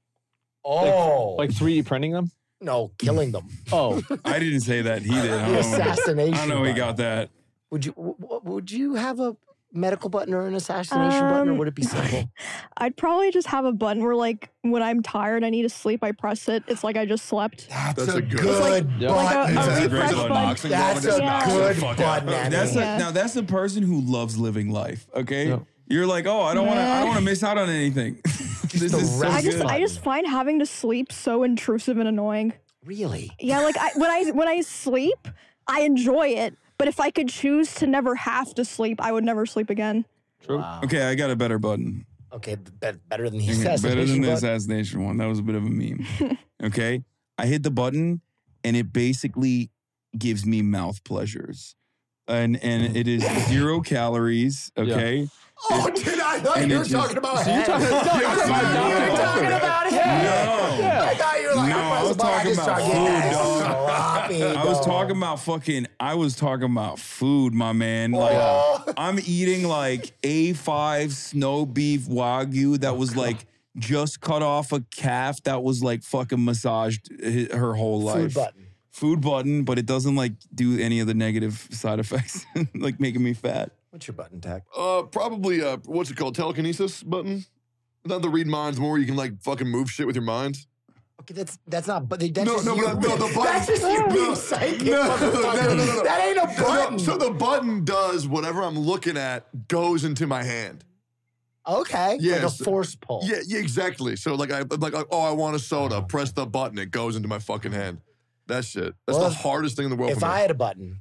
Oh, like three D printing them. no, killing them. Oh, I didn't say that. He did. I The don't know. assassination. I don't know who he button. got that. Would you w- w- would you have a medical button or an assassination button, or Um, would it be simple? I'd probably just have a button where, like, when I'm tired, I need to sleep, I press it. It's like I just slept. That's, That's a a good- good like- Yeah. like a- button. a That's a refresh great button. boxing That's glove. a Yeah. good Fuck out. button. That's Andy. a, Yeah. now that's the person who loves living life. Okay, Yeah. you're like, oh, I don't want to. I don't want to miss out on anything. this the is so rest I just good. I just find having to sleep so intrusive and annoying. Really? Yeah, like I, when I when I sleep, I enjoy it. But if I could choose to never have to sleep, I would never sleep again. true. Wow. Okay, I got a better button. Okay, be- better than the Okay, assassination better than the button. assassination one. That was a bit of a meme. Okay, I hit the button, and it basically gives me mouth pleasures, and and it is zero calories. Okay. Oh, did I? I thought And you it were just- talking about So you're head. talking- no, I you're thought talking about you were Doctor talking Pepper. about head. No. I thought you were like, No, I, I press was the button, I talking just about start getting food, dog. sloppy, I was dog. talking about fucking. I was talking about food, my man. Like Oh. I'm eating like A five snow beef wagyu that was like just cut off a calf that was like fucking massaged hi- her whole life. Food button. Food button, but it doesn't like do any of the negative side effects, like making me fat. What's your button tag? Uh, probably uh, what's it called? Telekinesis button. Not the read minds more. Where you can like fucking move shit with your mind. Okay, that's that's not. But that's No, just no, you. no, no, the button- That's just you No. being psychic. No, no, motherfucker. no, no, no, no. That ain't a button. So, so the button does whatever I'm looking at goes into my hand. Okay, Yes. like a force pull. Yeah, yeah, exactly. So like I I'm like oh I want a soda. Press the button. It goes into my fucking hand. That shit. That's Well, the if- hardest thing in the world If for me. I had a button,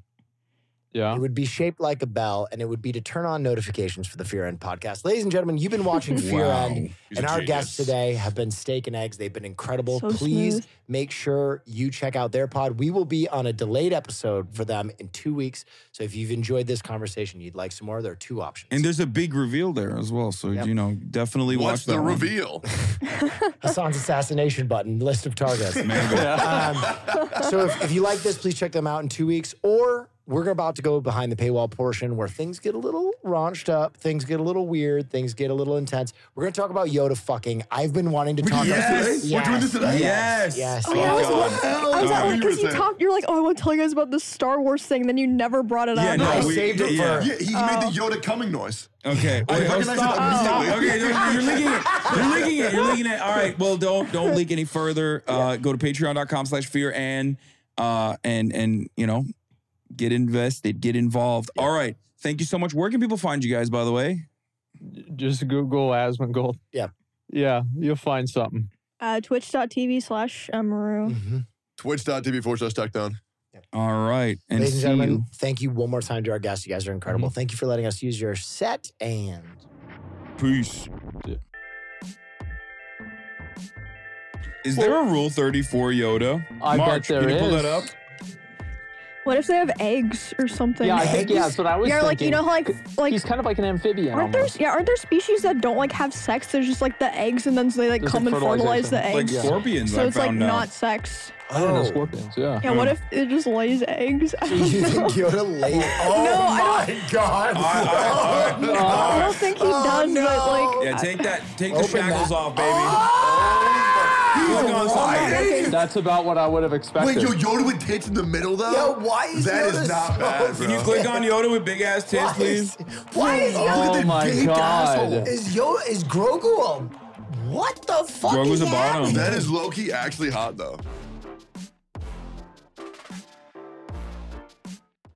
Yeah. it would be shaped like a bell, and it would be to turn on notifications for the Fear End podcast. Ladies and gentlemen, you've been watching Fear Wow. End, He's and a our genius. guests today have been Steak and Eggs. They've been incredible. So Please smooth. make sure you check out their pod. We will be on a delayed episode for them in two weeks. So if you've enjoyed this conversation, you'd like some more, there are two options. And there's a big reveal there as well. So Yep. you know, definitely What's watch that the one. reveal? Hassan's assassination button, list of targets. Um, so if, if you like this, please check them out in two weeks. Or we're about to go behind the paywall portion where things get a little raunched up, things get a little weird, things get a little intense. We're going to talk about Yoda fucking. I've been wanting to talk doing about this today? We're doing this today? Yes. Yes. Oh, yeah, I was, God. I was Sorry, at, like, you were because you saying. talked, you're like, oh, I want to tell you guys about the Star Wars thing, then you never brought it Yeah, up. no, I we- saved it yeah. for. Yeah, he made the Yoda coming noise. Okay. I Wait, oh, recognize stop, it stop. immediately. Okay, you're, you're leaking it. You're leaking it. You're leaking it. All right. Well, don't don't leak any further. Uh, go to patreon.com slash fear and uh and and you know, get invested, get involved. All right. Thank you so much. Where can people find you guys, by the way? Just Google Asmongold. Yeah. Yeah, you'll find something. Uh, Twitch.tv slash Maru. Mhm. Twitch.tv forward slash tech down. All right. And Ladies and see gentlemen, you. thank you one more time to our guests. You guys are incredible. Thank you for letting us use your set and. Peace. Yeah. Is there a Rule thirty-four Yoda? I bet March, there can you pull is. that up? What if they have eggs or something? Yeah, I think yeah, that's what I was Yeah, thinking. like, you know, how, like, like He's kind of like an amphibian aren't there? almost. Yeah, aren't there species that don't like have sex? There's just like the eggs, and then they like There's, come like, and fertilize the fertilization. eggs. Like scorpions, so I it's like found out. not sex. I don't know Oh. scorpions, yeah. Yeah, what if it just lays eggs? I Do don't you know. think Yoda laid? Oh No, I my God! I- I- Oh, no. I don't think he Oh, does, no. but like, Yeah, take that. Take the Open shackles that. off, baby. Oh, Click on something. That's about what I would have Wait, expected. yo, Yoda with tits in the middle though? Yo, why is That Yoda is not so- bad, bro. Can you click on Yoda with big ass tits, Why please? is, why is Look at Oh the my gaped God. asshole. Is Yoda is Grogu a what the fuck Grogu's is a bottom. happening? That is low key actually hot though.